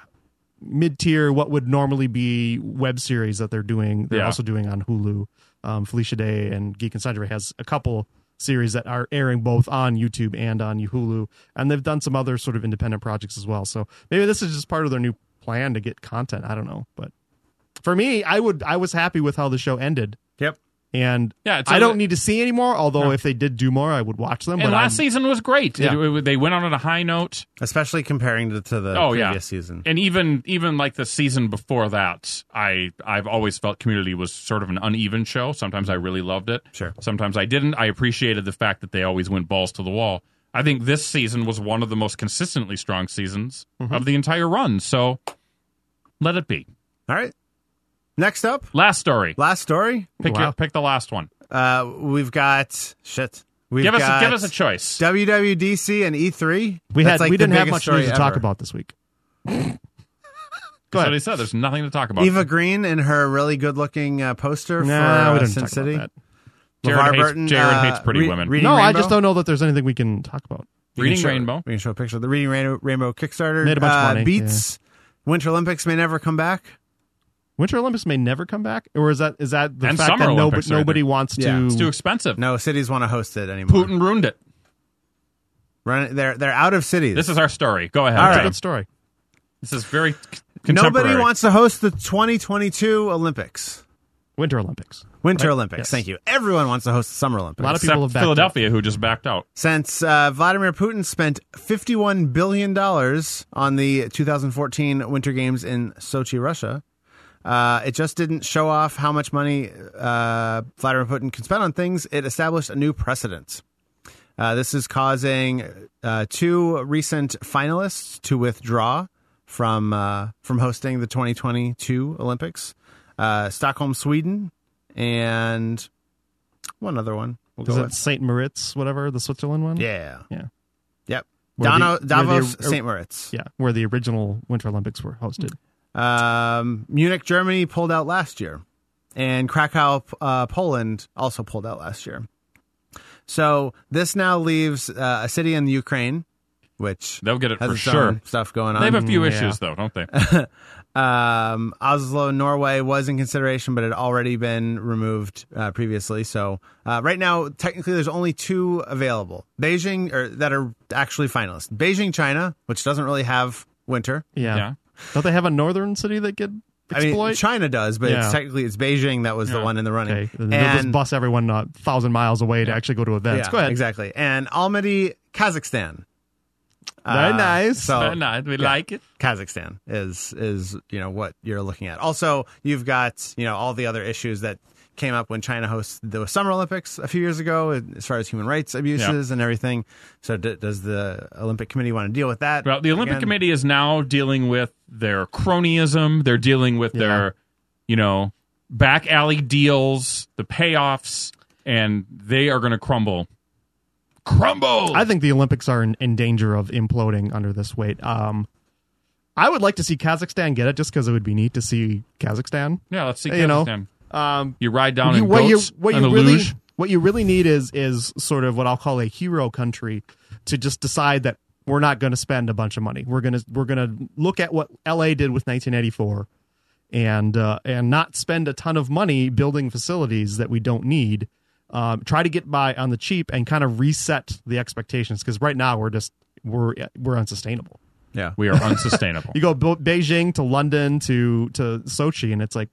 mid-tier, what would normally be web series that they're doing. They're Yeah. also doing on Hulu. Felicia Day and Geek and Sundry has a couple series that are airing both on YouTube and on Hulu, and they've done some other sort of independent projects as well. So maybe this is just part of their new plan to get content. I don't know, but for me, I was happy with how the show ended. Yep. And Yeah, I don't need to see any more, although if they did do more, I would watch them. And but last season was great. Yeah. They went on a high note. Especially comparing to the previous season. And even like the season before that, I've always felt Community was sort of an uneven show. Sometimes I really loved it. Sure. Sometimes I didn't. I appreciated the fact that they always went balls to the wall. I think this season was one of the most consistently strong seasons of the entire run. So let it be. All right. Next up. Last story. Pick Pick the last one. We've got shit. Give us a choice. WWDC and E3. we That's like we the didn't have biggest much story news to talk ever. about this week. That's Go what ahead. he said. There's nothing to talk about. Eva Green and her really good-looking poster Nah, we for didn't Sin talk City. about Jared hates pretty women. that. Reading No, I Rainbow? just don't know that there's anything we can talk about. You Reading can show- Rainbow. We can show a picture of the Reading Rainbow Kickstarter. Made a bunch of money, Beats. Winter Olympics may never come back. Winter Olympics may never come back, or is that the And fact Summer that Olympics, nobody I think. wants Yeah. to? It's too expensive. No cities want to host it anymore. Putin ruined it. They're out of cities. This is our story. Go ahead. All It's a right. good story. This is very contemporary. Nobody wants to host the 2022 Olympics. Winter Olympics. Winter Right? Olympics. Yes. Thank you. Everyone wants to host the Summer Olympics. A lot of Except people have backed Philadelphia, who just backed out. Since Vladimir Putin spent $51 billion on the 2014 Winter Games in Sochi, Russia, it just didn't show off how much money Vladimir Putin can spend on things. It established a new precedent. This is causing two recent finalists to withdraw from hosting the 2022 Olympics. Stockholm, Sweden, and one other one. We'll Is go it with. St. Moritz, whatever, the Switzerland one? Yeah. Yeah. Yep. Where Davos, the- St. Moritz. Yeah, where the original Winter Olympics were hosted. Munich, Germany pulled out last year, and Krakow, Poland also pulled out last year. So this now leaves a city in the Ukraine, which They'll get it has for its sure. own stuff going on. They have a few yeah. issues, though, don't they? Oslo, Norway was in consideration, but had already been removed previously. So right now, technically, there's only two available. Beijing, or that are actually finalists. Beijing, China, which doesn't really have winter. Yeah. Yeah. Don't they have a northern city that could exploit? I mean, China does, but Yeah. it's Beijing that was the one in the running. Okay. They'll just bus everyone 1,000 miles away to actually go to events. Yeah, Go ahead. exactly. And Almaty, Kazakhstan. Very nice. So Very nice. We like it. Kazakhstan is what you're looking at. Also, you've got all the other issues that came up when China hosted the Summer Olympics a few years ago, as far as human rights abuses and everything. So does the Olympic Committee want to deal with that? Well, the Olympic again? Committee is now dealing with their cronyism. They're dealing with their, back alley deals, the payoffs, and they are going to crumble. I think the Olympics are in danger of imploding under this weight. I would like to see Kazakhstan get it just because it would be neat to see Kazakhstan. Yeah, let's see You know, Kazakhstan. You ride down in what goats on a luge. What you really need is sort of what I'll call a hero country to just decide that we're not going to spend a bunch of money. We're gonna look at what LA did with 1984 and not spend a ton of money building facilities that we don't need. Try to get by on the cheap and kind of reset the expectations, because right now we're unsustainable. Yeah. We are unsustainable. You go Beijing to London to Sochi, and it's like,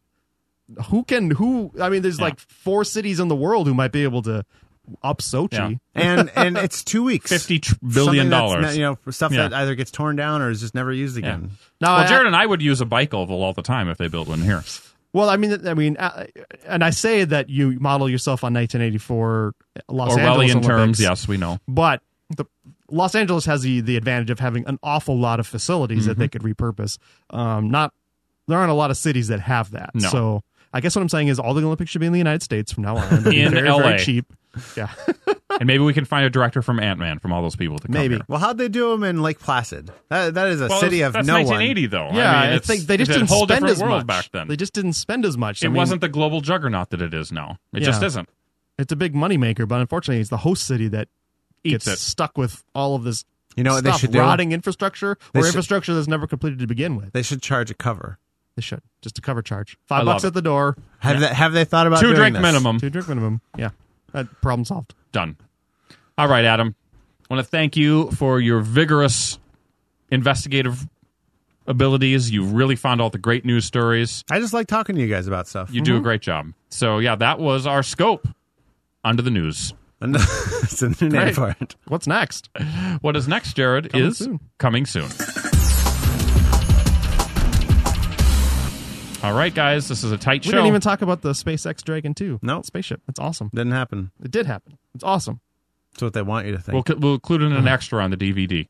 I mean, there's like 4 cities in the world who might be able to up Sochi. Yeah. And it's 2 weeks. $50 billion. For stuff that either gets torn down or is just never used again. Now, Well, Jared and I would use a bike oval all the time if they built one here. well, I mean, and I say that you model yourself on 1984 Los Angeles Orwellian Olympics, terms, yes, we know. but Los Angeles has the advantage of having an awful lot of facilities that they could repurpose. There aren't a lot of cities that have that. No. So I guess what I'm saying is all the Olympics should be in the United States from now on. It'll be In very, LA. very cheap. Yeah. And maybe we can find a director from Ant-Man from all those people to come Maybe. here. Well, how'd they do them in Lake Placid? That is a Well, city of that's no 1980, though. Yeah, I mean, I think they just it's a didn't whole spend different as world much back then. They just didn't spend as much. It wasn't the global juggernaut that it is now. It just Yeah. isn't. It's a big moneymaker, but unfortunately, it's the host city that Eats gets it. stuck with all of this. You know what they stuff, should do? rotting infrastructure They or should- infrastructure that's never completed to begin with. They should charge a cover. They should just a cover charge. I love $5 it. at the door, Have they thought about 2 doing drink this? minimum. 2 drink minimum. Yeah, problem solved. Done. All right, Adam. I want to thank you for your vigorous investigative abilities. You really found all the great news stories. I just like talking to you guys about stuff. You do a great job. So, yeah, that was our scope under the news. It's a new name Great. for it. What's next? What is next, Jared, Coming is soon. coming soon. All right, guys, this is a tight We show. didn't even talk about the SpaceX Dragon 2. Nope. Spaceship. It's awesome. Didn't happen. It did happen. It's awesome. That's what they want you to think. We'll include it in an extra on the DVD.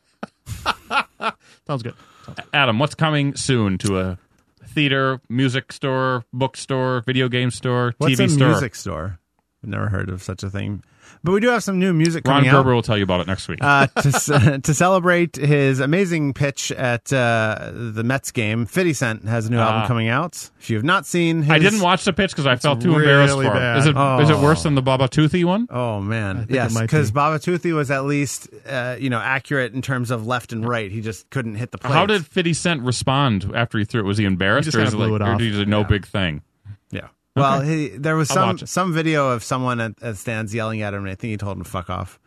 Sounds good. Adam, what's coming soon to a theater, music store, bookstore, video game store, What's TV a store? music store? I've never heard of such a thing. But we do have some new music Ron coming Gerber out. will tell you about it next week. To celebrate his amazing pitch at the Mets game, 50 Cent has a new album coming out. If you have not seen his... I didn't watch the pitch because I felt too embarrassed really for it. bad. Is it worse than the Baba Toothy one? Oh, man. think Yes, it might because be. Baba Toothy was at least, accurate in terms of left and right. He just couldn't hit the plate. How did 50 Cent respond after he threw it? Was he embarrassed, He just or is kinda it blew like, it or off. did he no big thing? Yeah. Well, there was I'll watch it. some video of someone at stands yelling at him, and I think he told him to fuck off.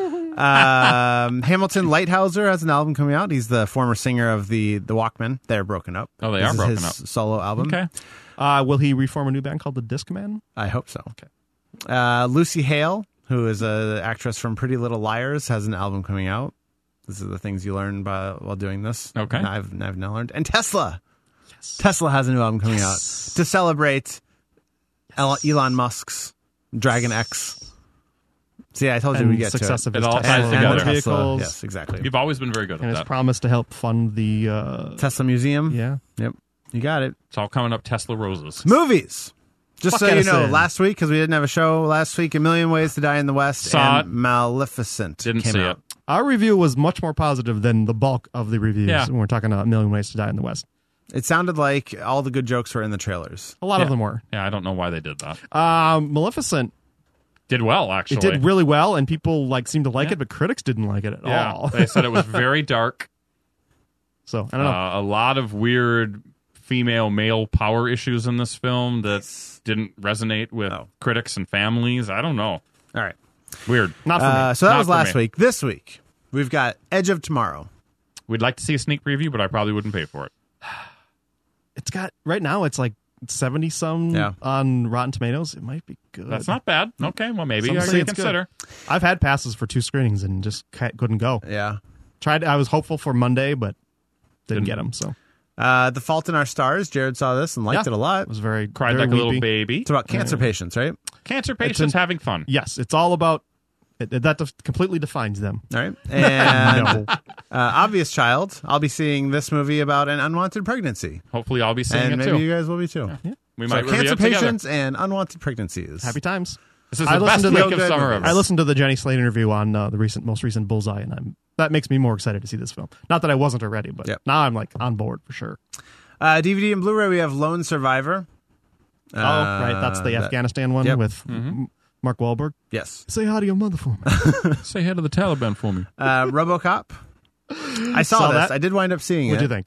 Hamilton Lighthouser has an album coming out. He's the former singer of the Walkmen. They're broken up. Oh, they This are is broken his up. solo album. Okay. Will he reform a new band called the Discman? I hope so. Okay. Lucy Hale, who is an actress from Pretty Little Liars, has an album coming out. This is the things you learn while doing this. Okay. And I've now learned. And Tesla. Yes. Tesla has a new album coming out to celebrate Elon Musk's Dragon X. See, I told you And we get success to of It his all Tesla ties and together. the Tesla. vehicles. Yes, exactly. You've always been very good And at his that. promise to help fund the Tesla Museum. yeah. Yep. You got it. It's all coming up Tesla Roses. Movies. Just Fuck so you know, Edison. last week, because we didn't have a show last week, A Million Ways to Die in the West Saw and Maleficent Didn't came see out. it. Our review was much more positive than the bulk of the reviews Yeah. when we're talking about A Million Ways to Die in the West. It sounded like all the good jokes were in the trailers. A lot Yeah. of them were. Yeah, I don't know why they did that. Maleficent, Did well, actually. it did really well, and people seemed to like Yeah. it, but critics didn't like it at Yeah, all. they said it was very dark. So I don't know. A lot of weird female-male power issues in this film that didn't resonate with critics and families. I don't know. All right. Weird. Not for me. So that Not was for last me. week. This week, we've got Edge of Tomorrow. We'd like to see a sneak preview, but I probably wouldn't pay for it. It's got right now. It's like 70 some Yeah. on Rotten Tomatoes. It might be good. That's not bad. Okay, well, maybe Some I say can it's good. consider. I've had passes for 2 screenings and just couldn't go. Yeah. Tried. I was hopeful for Monday, but didn't get them. So The Fault in Our Stars. Jared saw this and liked Yeah. it a lot. it was very Cried very like a little weepy. baby. It's about cancer patients, right? Cancer patients having fun. Yes, it's all about that. Completely defines them. All right. And No. Obvious Child. I'll be seeing this movie about an unwanted pregnancy. Hopefully, I'll be seeing And it maybe too. you guys will be too. We So might review cancer it together. patients and unwanted pregnancies. Happy times. This is I the listened best to the- week of Good summer movies. ever. I listened to the Jenny Slate interview on the most recent Bullseye, and that makes me more excited to see this film. Not that I wasn't already, but Yep. now I'm on board for sure. DVD and Blu-ray, we have Lone Survivor. Right, that's the Afghanistan one Yep. with Mark Wahlberg. Yes. Say hi to your mother for me. Say hi to the Taliban for me. RoboCop. I saw this. that? I did wind up seeing it. What'd you think?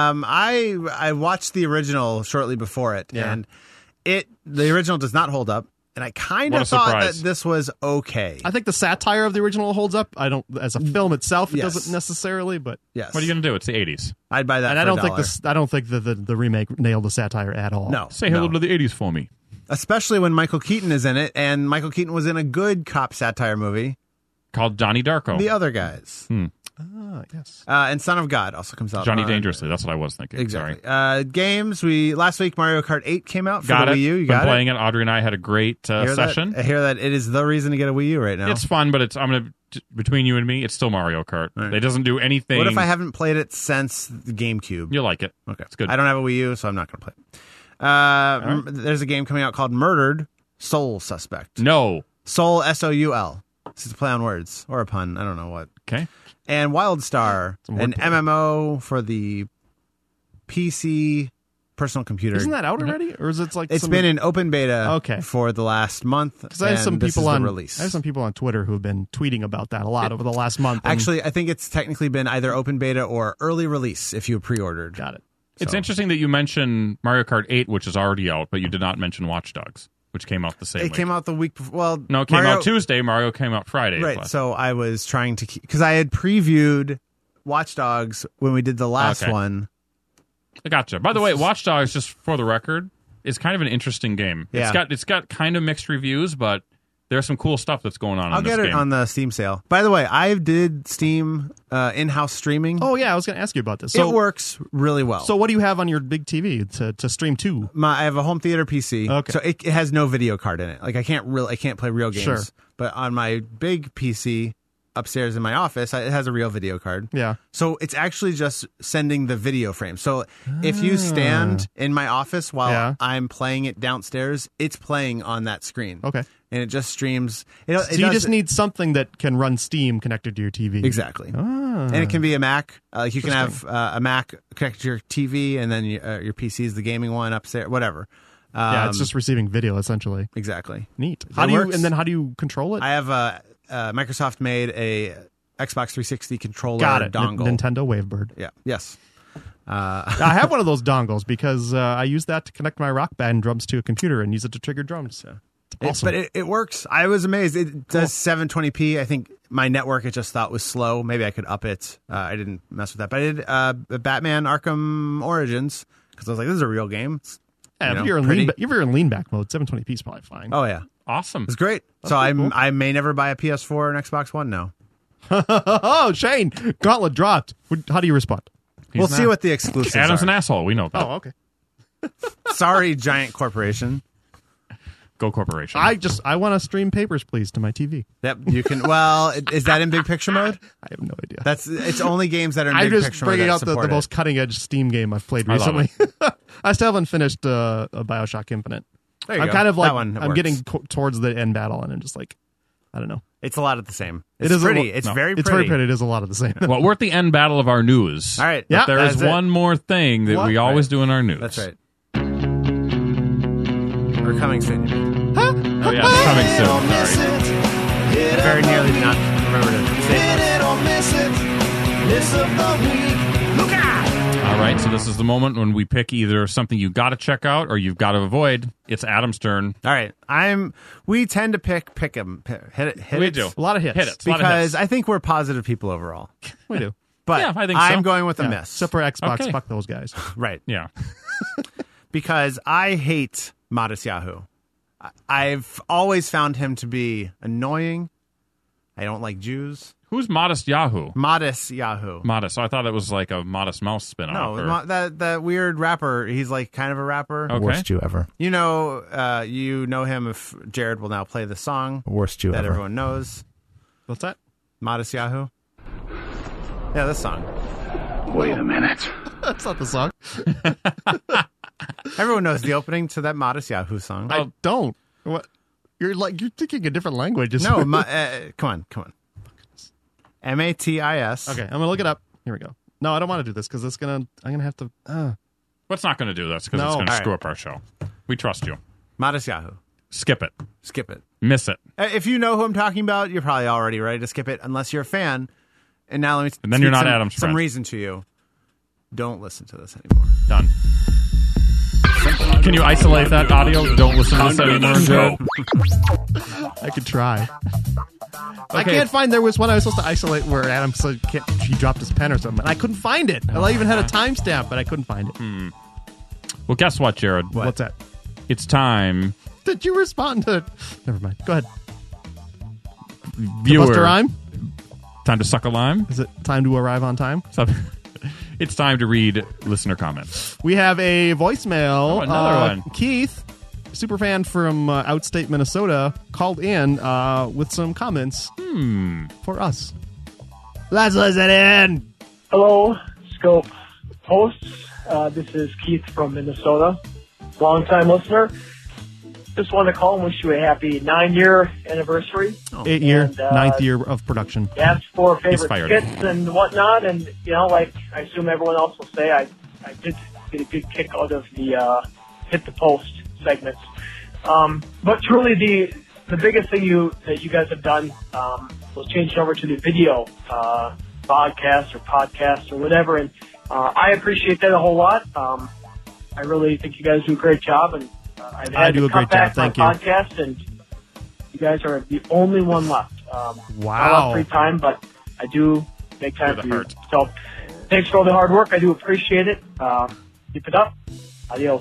I watched the original shortly before it, Yeah. and the original does not hold up. And I kind What of a thought surprise. that this was okay. I think the satire of the original holds up. I don't, as a film itself, it Yes. doesn't necessarily, but Yes. What are you going to do? It's the 80s. I'd buy that. and for I don't $1. think this. I don't think the remake nailed the satire at all. No. Say hello no. to the 80s for me. Especially when Michael Keaton is in it, and Michael Keaton was in a good cop satire movie, Called Johnny Darko. The Other Guys. Ah, yes. And Son of God also comes out. Johnny on- Dangerously. That's what I was thinking. Exactly. Sorry. Games. Last week Mario Kart 8 came out for Got the it. Wii U. You Been got playing it. it. Audrey and I had a great Hear session. That? I hear that it is the reason to get a Wii U right now. It's fun, but between you and me, it's still Mario Kart. Right. It doesn't do anything. What if I haven't played it since the GameCube? You like it. Okay, It's good. I don't have a Wii U, so I'm not going to play it. There's a game coming out called Murdered Soul Suspect. No. Soul, SOUL. This is a play on words or a pun. I don't know what. Okay. And WildStar, an wordplay. MMO for the PC personal computer. Isn't that out already, or is it like It's been in open beta Okay. for the last month. Because I have some and this people is on the release. I have some people on Twitter who've been tweeting about that a lot over the last month. and- Actually, I think it's technically been either open beta or early release if you pre-ordered. got it. It's So- interesting that you mentioned Mario Kart 8, which is already out, but you did not mention Watch Dogs, which came out the same It week. came out the week before. Well, No, it came Mario- out Tuesday. Mario came out Friday. Right. So I was trying to keep, because I had previewed Watch Dogs when we did the last Okay. one I gotcha. By the way, Watch Dogs, just for the record, is kind of an interesting game. Yeah. It's got kind of mixed reviews, but there's some cool stuff that's going on I'll in this get it game. on the Steam sale. By the way, I did Steam in-house streaming. Oh yeah, I was going to ask you about this. It works really well. So what do you have on your big TV to stream to? I have a home theater PC, Okay. so it has no video card in it. Like I can't play real games. Sure. But on my big PC upstairs in my office, it has a real video card. Yeah. So it's actually just sending the video frame. So if you stand in my office while I'm playing it downstairs, it's playing on that screen. Okay. And it just streams. So you just need something that can run Steam connected to your TV. Exactly. And it can be a Mac. You can have a Mac connected to your TV, and then your PC is the gaming one upstairs, whatever. Yeah, it's just receiving video essentially. Exactly. Neat. How do you control it? I have Microsoft made a Xbox 360 controller Got it. dongle. Nintendo Wavebird. Yeah. Yes. I have one of those dongles because I use that to connect my Rock Band drums to a computer and use it to trigger drums. It's awesome. But it works. I was amazed. It does 720p. I think my network, I just thought was slow. Maybe I could up it. I didn't mess with that. But I did Batman Arkham Origins because I was like, this is a real game. It's, if you're in lean back mode, 720p is probably fine. Oh, yeah. Awesome. It's great. So I may never buy a PS4 or an Xbox One now. Oh, Shane, gauntlet dropped. How do you respond? We'll see what the exclusives Adam's are. an asshole. We know that. Oh, okay. Sorry, giant corporation. Go corporation. I want to stream Papers, Please to my TV. Yep, you can. Well, is that in big picture mode? I have no idea. It's only games that are in I'm big just picture mode. bringing that out the support most it. cutting edge Steam game I've played I love recently. I still haven't finished a BioShock Infinite. There you I'm go. kind of like That one I'm works. getting towards the end battle, and I'm just like, I don't know. It's a lot of the same. It It's is a pretty. lo- It's no. very pretty. It's very pretty. It is a lot of the same. Well, we're at the end battle of our news. All right. Yeah, But there is that's it. one more thing that What? we always do in our news. That's right. We're coming soon. You mean. Oh, yeah, it's coming soon. Sorry. I very nearly did not remember to say All right, so this is the moment when we pick either something you got to check out or you've got to avoid. It's Adam's turn. All right. We tend to pick them. Hit We it. do. A lot of hits. Hit it. A lot of Because hits. I think we're positive people overall. We do. But Yeah, I think so. I'm going with a Yeah, miss. Except for Xbox. Okay. Fuck those guys. Right. Yeah. Because I hate Modest Yahoo. I've always found him to be annoying. I don't like Jews. Who's Modest Yahoo? Modest Yahoo. Modest. So I thought it was like a Modest Mouse spinoff. No, or- that weird rapper. He's like kind of a rapper. Okay. Worst Jew ever. You know him if Jared will now play the song Worst Jew that ever. everyone knows. What's that? Modest Yahoo. Yeah, this song. Wait a minute. That's not the song. Everyone knows the opening to that Modest Yahoo song. I don't. What? You're thinking a different language. No, come on. Matis. Okay, I'm gonna look it up. Here we go. No, I don't want to do this because I'm gonna have to. What's not going to do this because No. it's going to All screw right. up our show. We trust you. Modest Yahoo. Skip it. Skip it. Miss it. If you know who I'm talking about, you're probably already ready to skip it, unless you're a fan. And now let me. And then you're speak not Adam's some friend. reason to you. Don't listen to this anymore. Done. Can you isolate that audio? Don't listen to this anymore, Joe. I could try. I Okay. can't find. There was one I was supposed to isolate where Adam said he dropped his pen or something. And I couldn't find it. I even had a timestamp, but I couldn't find it. Well, guess what, Jared? What's that? It's time. Did you respond to? Never mind. Go ahead. Viewer. Buster Rhyme. Time to suck a lime. Is it time to arrive on time? So- it's time to read listener comments. We have a voicemail. Oh, another one. Keith, superfan from outstate Minnesota, called in with some comments for us. Let's listen in. Hello, Scope hosts. This is Keith from Minnesota, longtime listener. Just want to call and wish you a happy 9-year anniversary. 8-year, And, 9th year of production. Ask for He's favorite fired. skits and whatnot, and like I assume everyone else will say, I did get a good kick out of the hit the post segments. But truly, the biggest thing that you guys have done was changing over to the video podcast or whatever, and I appreciate that a whole lot. I really think you guys do a great job, and I've I had do to a great cut back job, my thank you. podcast, and you guys are the only one left. I Wow. love free time, but I do make time For for the you. heart. So thanks for all the hard work. I do appreciate it. Keep it up. Adios.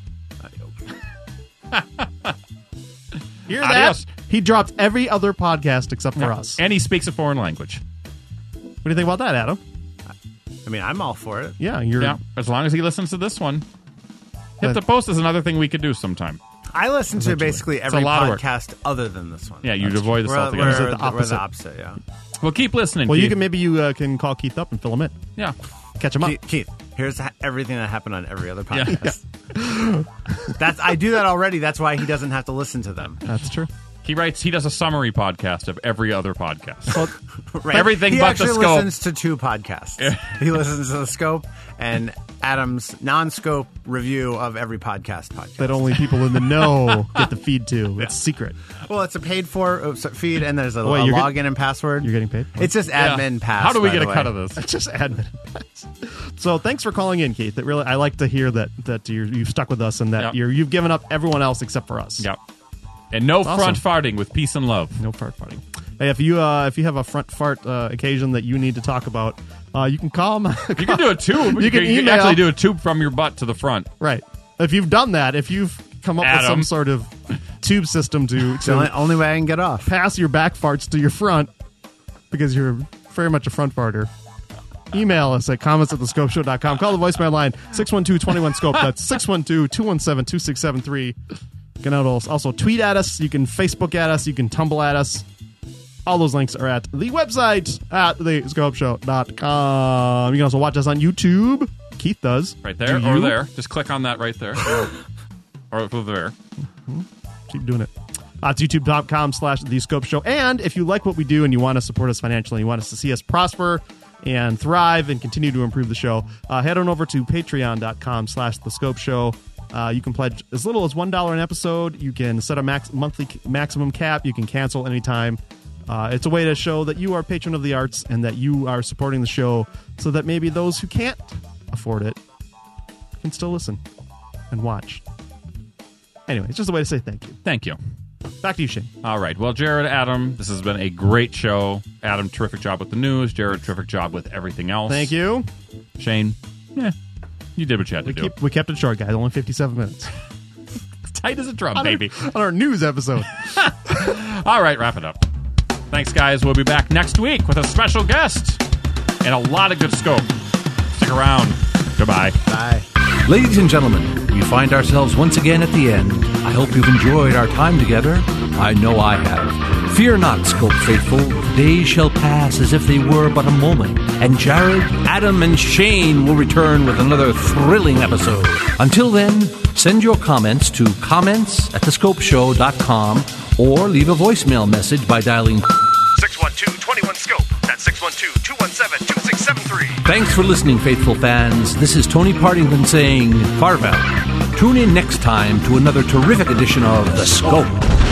Hear Adios. that? He dropped every other podcast except for us. And he speaks a foreign language. What do you think about that, Adam? I mean, I'm all for it. Yeah, Yeah, as long as he listens to this one. Hit But- the post is another thing we could do sometime. I listen to basically every a lot of work. podcast other than this one. Yeah, you'd avoid this We're altogether. the the opposite. opposite, yeah. Well, keep listening. Well, Keith. you can call Keith up and fill him in. Yeah. Catch him up. Keith, here's everything that happened on every other podcast. I do that already. That's why he doesn't have to listen to them. That's true. He writes, he does a summary podcast of every other podcast. Well, Right. Everything he but the actually scope. listens to 2 podcasts. He listens to the Scope and Adam's non-scope review of every podcast. that only people in the know get the feed to. It's secret. Well, it's a paid-for feed, and there's a, Wait, a you're login and password. You're getting paid? It's just admin pass. How do we by get the a cut way. of this? It's just admin. So thanks for calling in, Keith. It really, I like to hear that you've stuck with us and that Yep. you've given up everyone else except for us. Yep. And no Awesome. front farting with peace and love. No fart farting. Hey, if you have a front fart occasion that you need to talk about, you can call them. You can do a tube. You can email. actually do a tube from your butt to the front. Right. If you've done that, if you've come up with Adam. some sort of tube system to It's the only way I can get off. pass your back farts to your front because you're very much a front farter, email us at comments@thescopeshow.com. Call the voicemail line 612-21-SCOPE. That's 612-217-2673. You can also tweet at us. You can Facebook at us. You can tumble at us. All those links are at the website at thescopeshow.com. You can also watch us on YouTube. Keith does. Right there Do or you? there. Just click on that right there. or over there. Keep doing it. It's youtube.com/The Scope Show. And if you like what we do and you want to support us financially, you want us to see us prosper and thrive and continue to improve the show, head on over to patreon.com/The Scope Show. You can pledge as little as $1 an episode. You can set a monthly maximum cap. You can cancel anytime. It's a way to show that you are a patron of the arts and that you are supporting the show so that maybe those who can't afford it can still listen and watch. Anyway, it's just a way to say thank you. Thank you. Back to you, Shane. All right. Well, Jared, Adam, this has been a great show. Adam, terrific job with the news. Jared, terrific job with everything else. Thank you. Shane, you did what you had to do. We kept it short, guys. Only 57 minutes. Tight as a drum, baby. On our news episode. All right, wrap it up. Thanks, guys. We'll be back next week with a special guest and a lot of good scope. Stick around. Goodbye. Bye. Ladies and gentlemen, we find ourselves once again at the end. I hope you've enjoyed our time together. I know I have. Fear not, Scope faithful. Days shall pass as if they were but a moment, and Jared, Adam, and Shane will return with another thrilling episode. Until then, send your comments to comments@thescopeshow.com or leave a voicemail message by dialing 612-21-SCOPE. That's 612-217-2673. Thanks for listening, faithful fans. This is Tony Partington saying farewell. Tune in next time to another terrific edition of The Scope.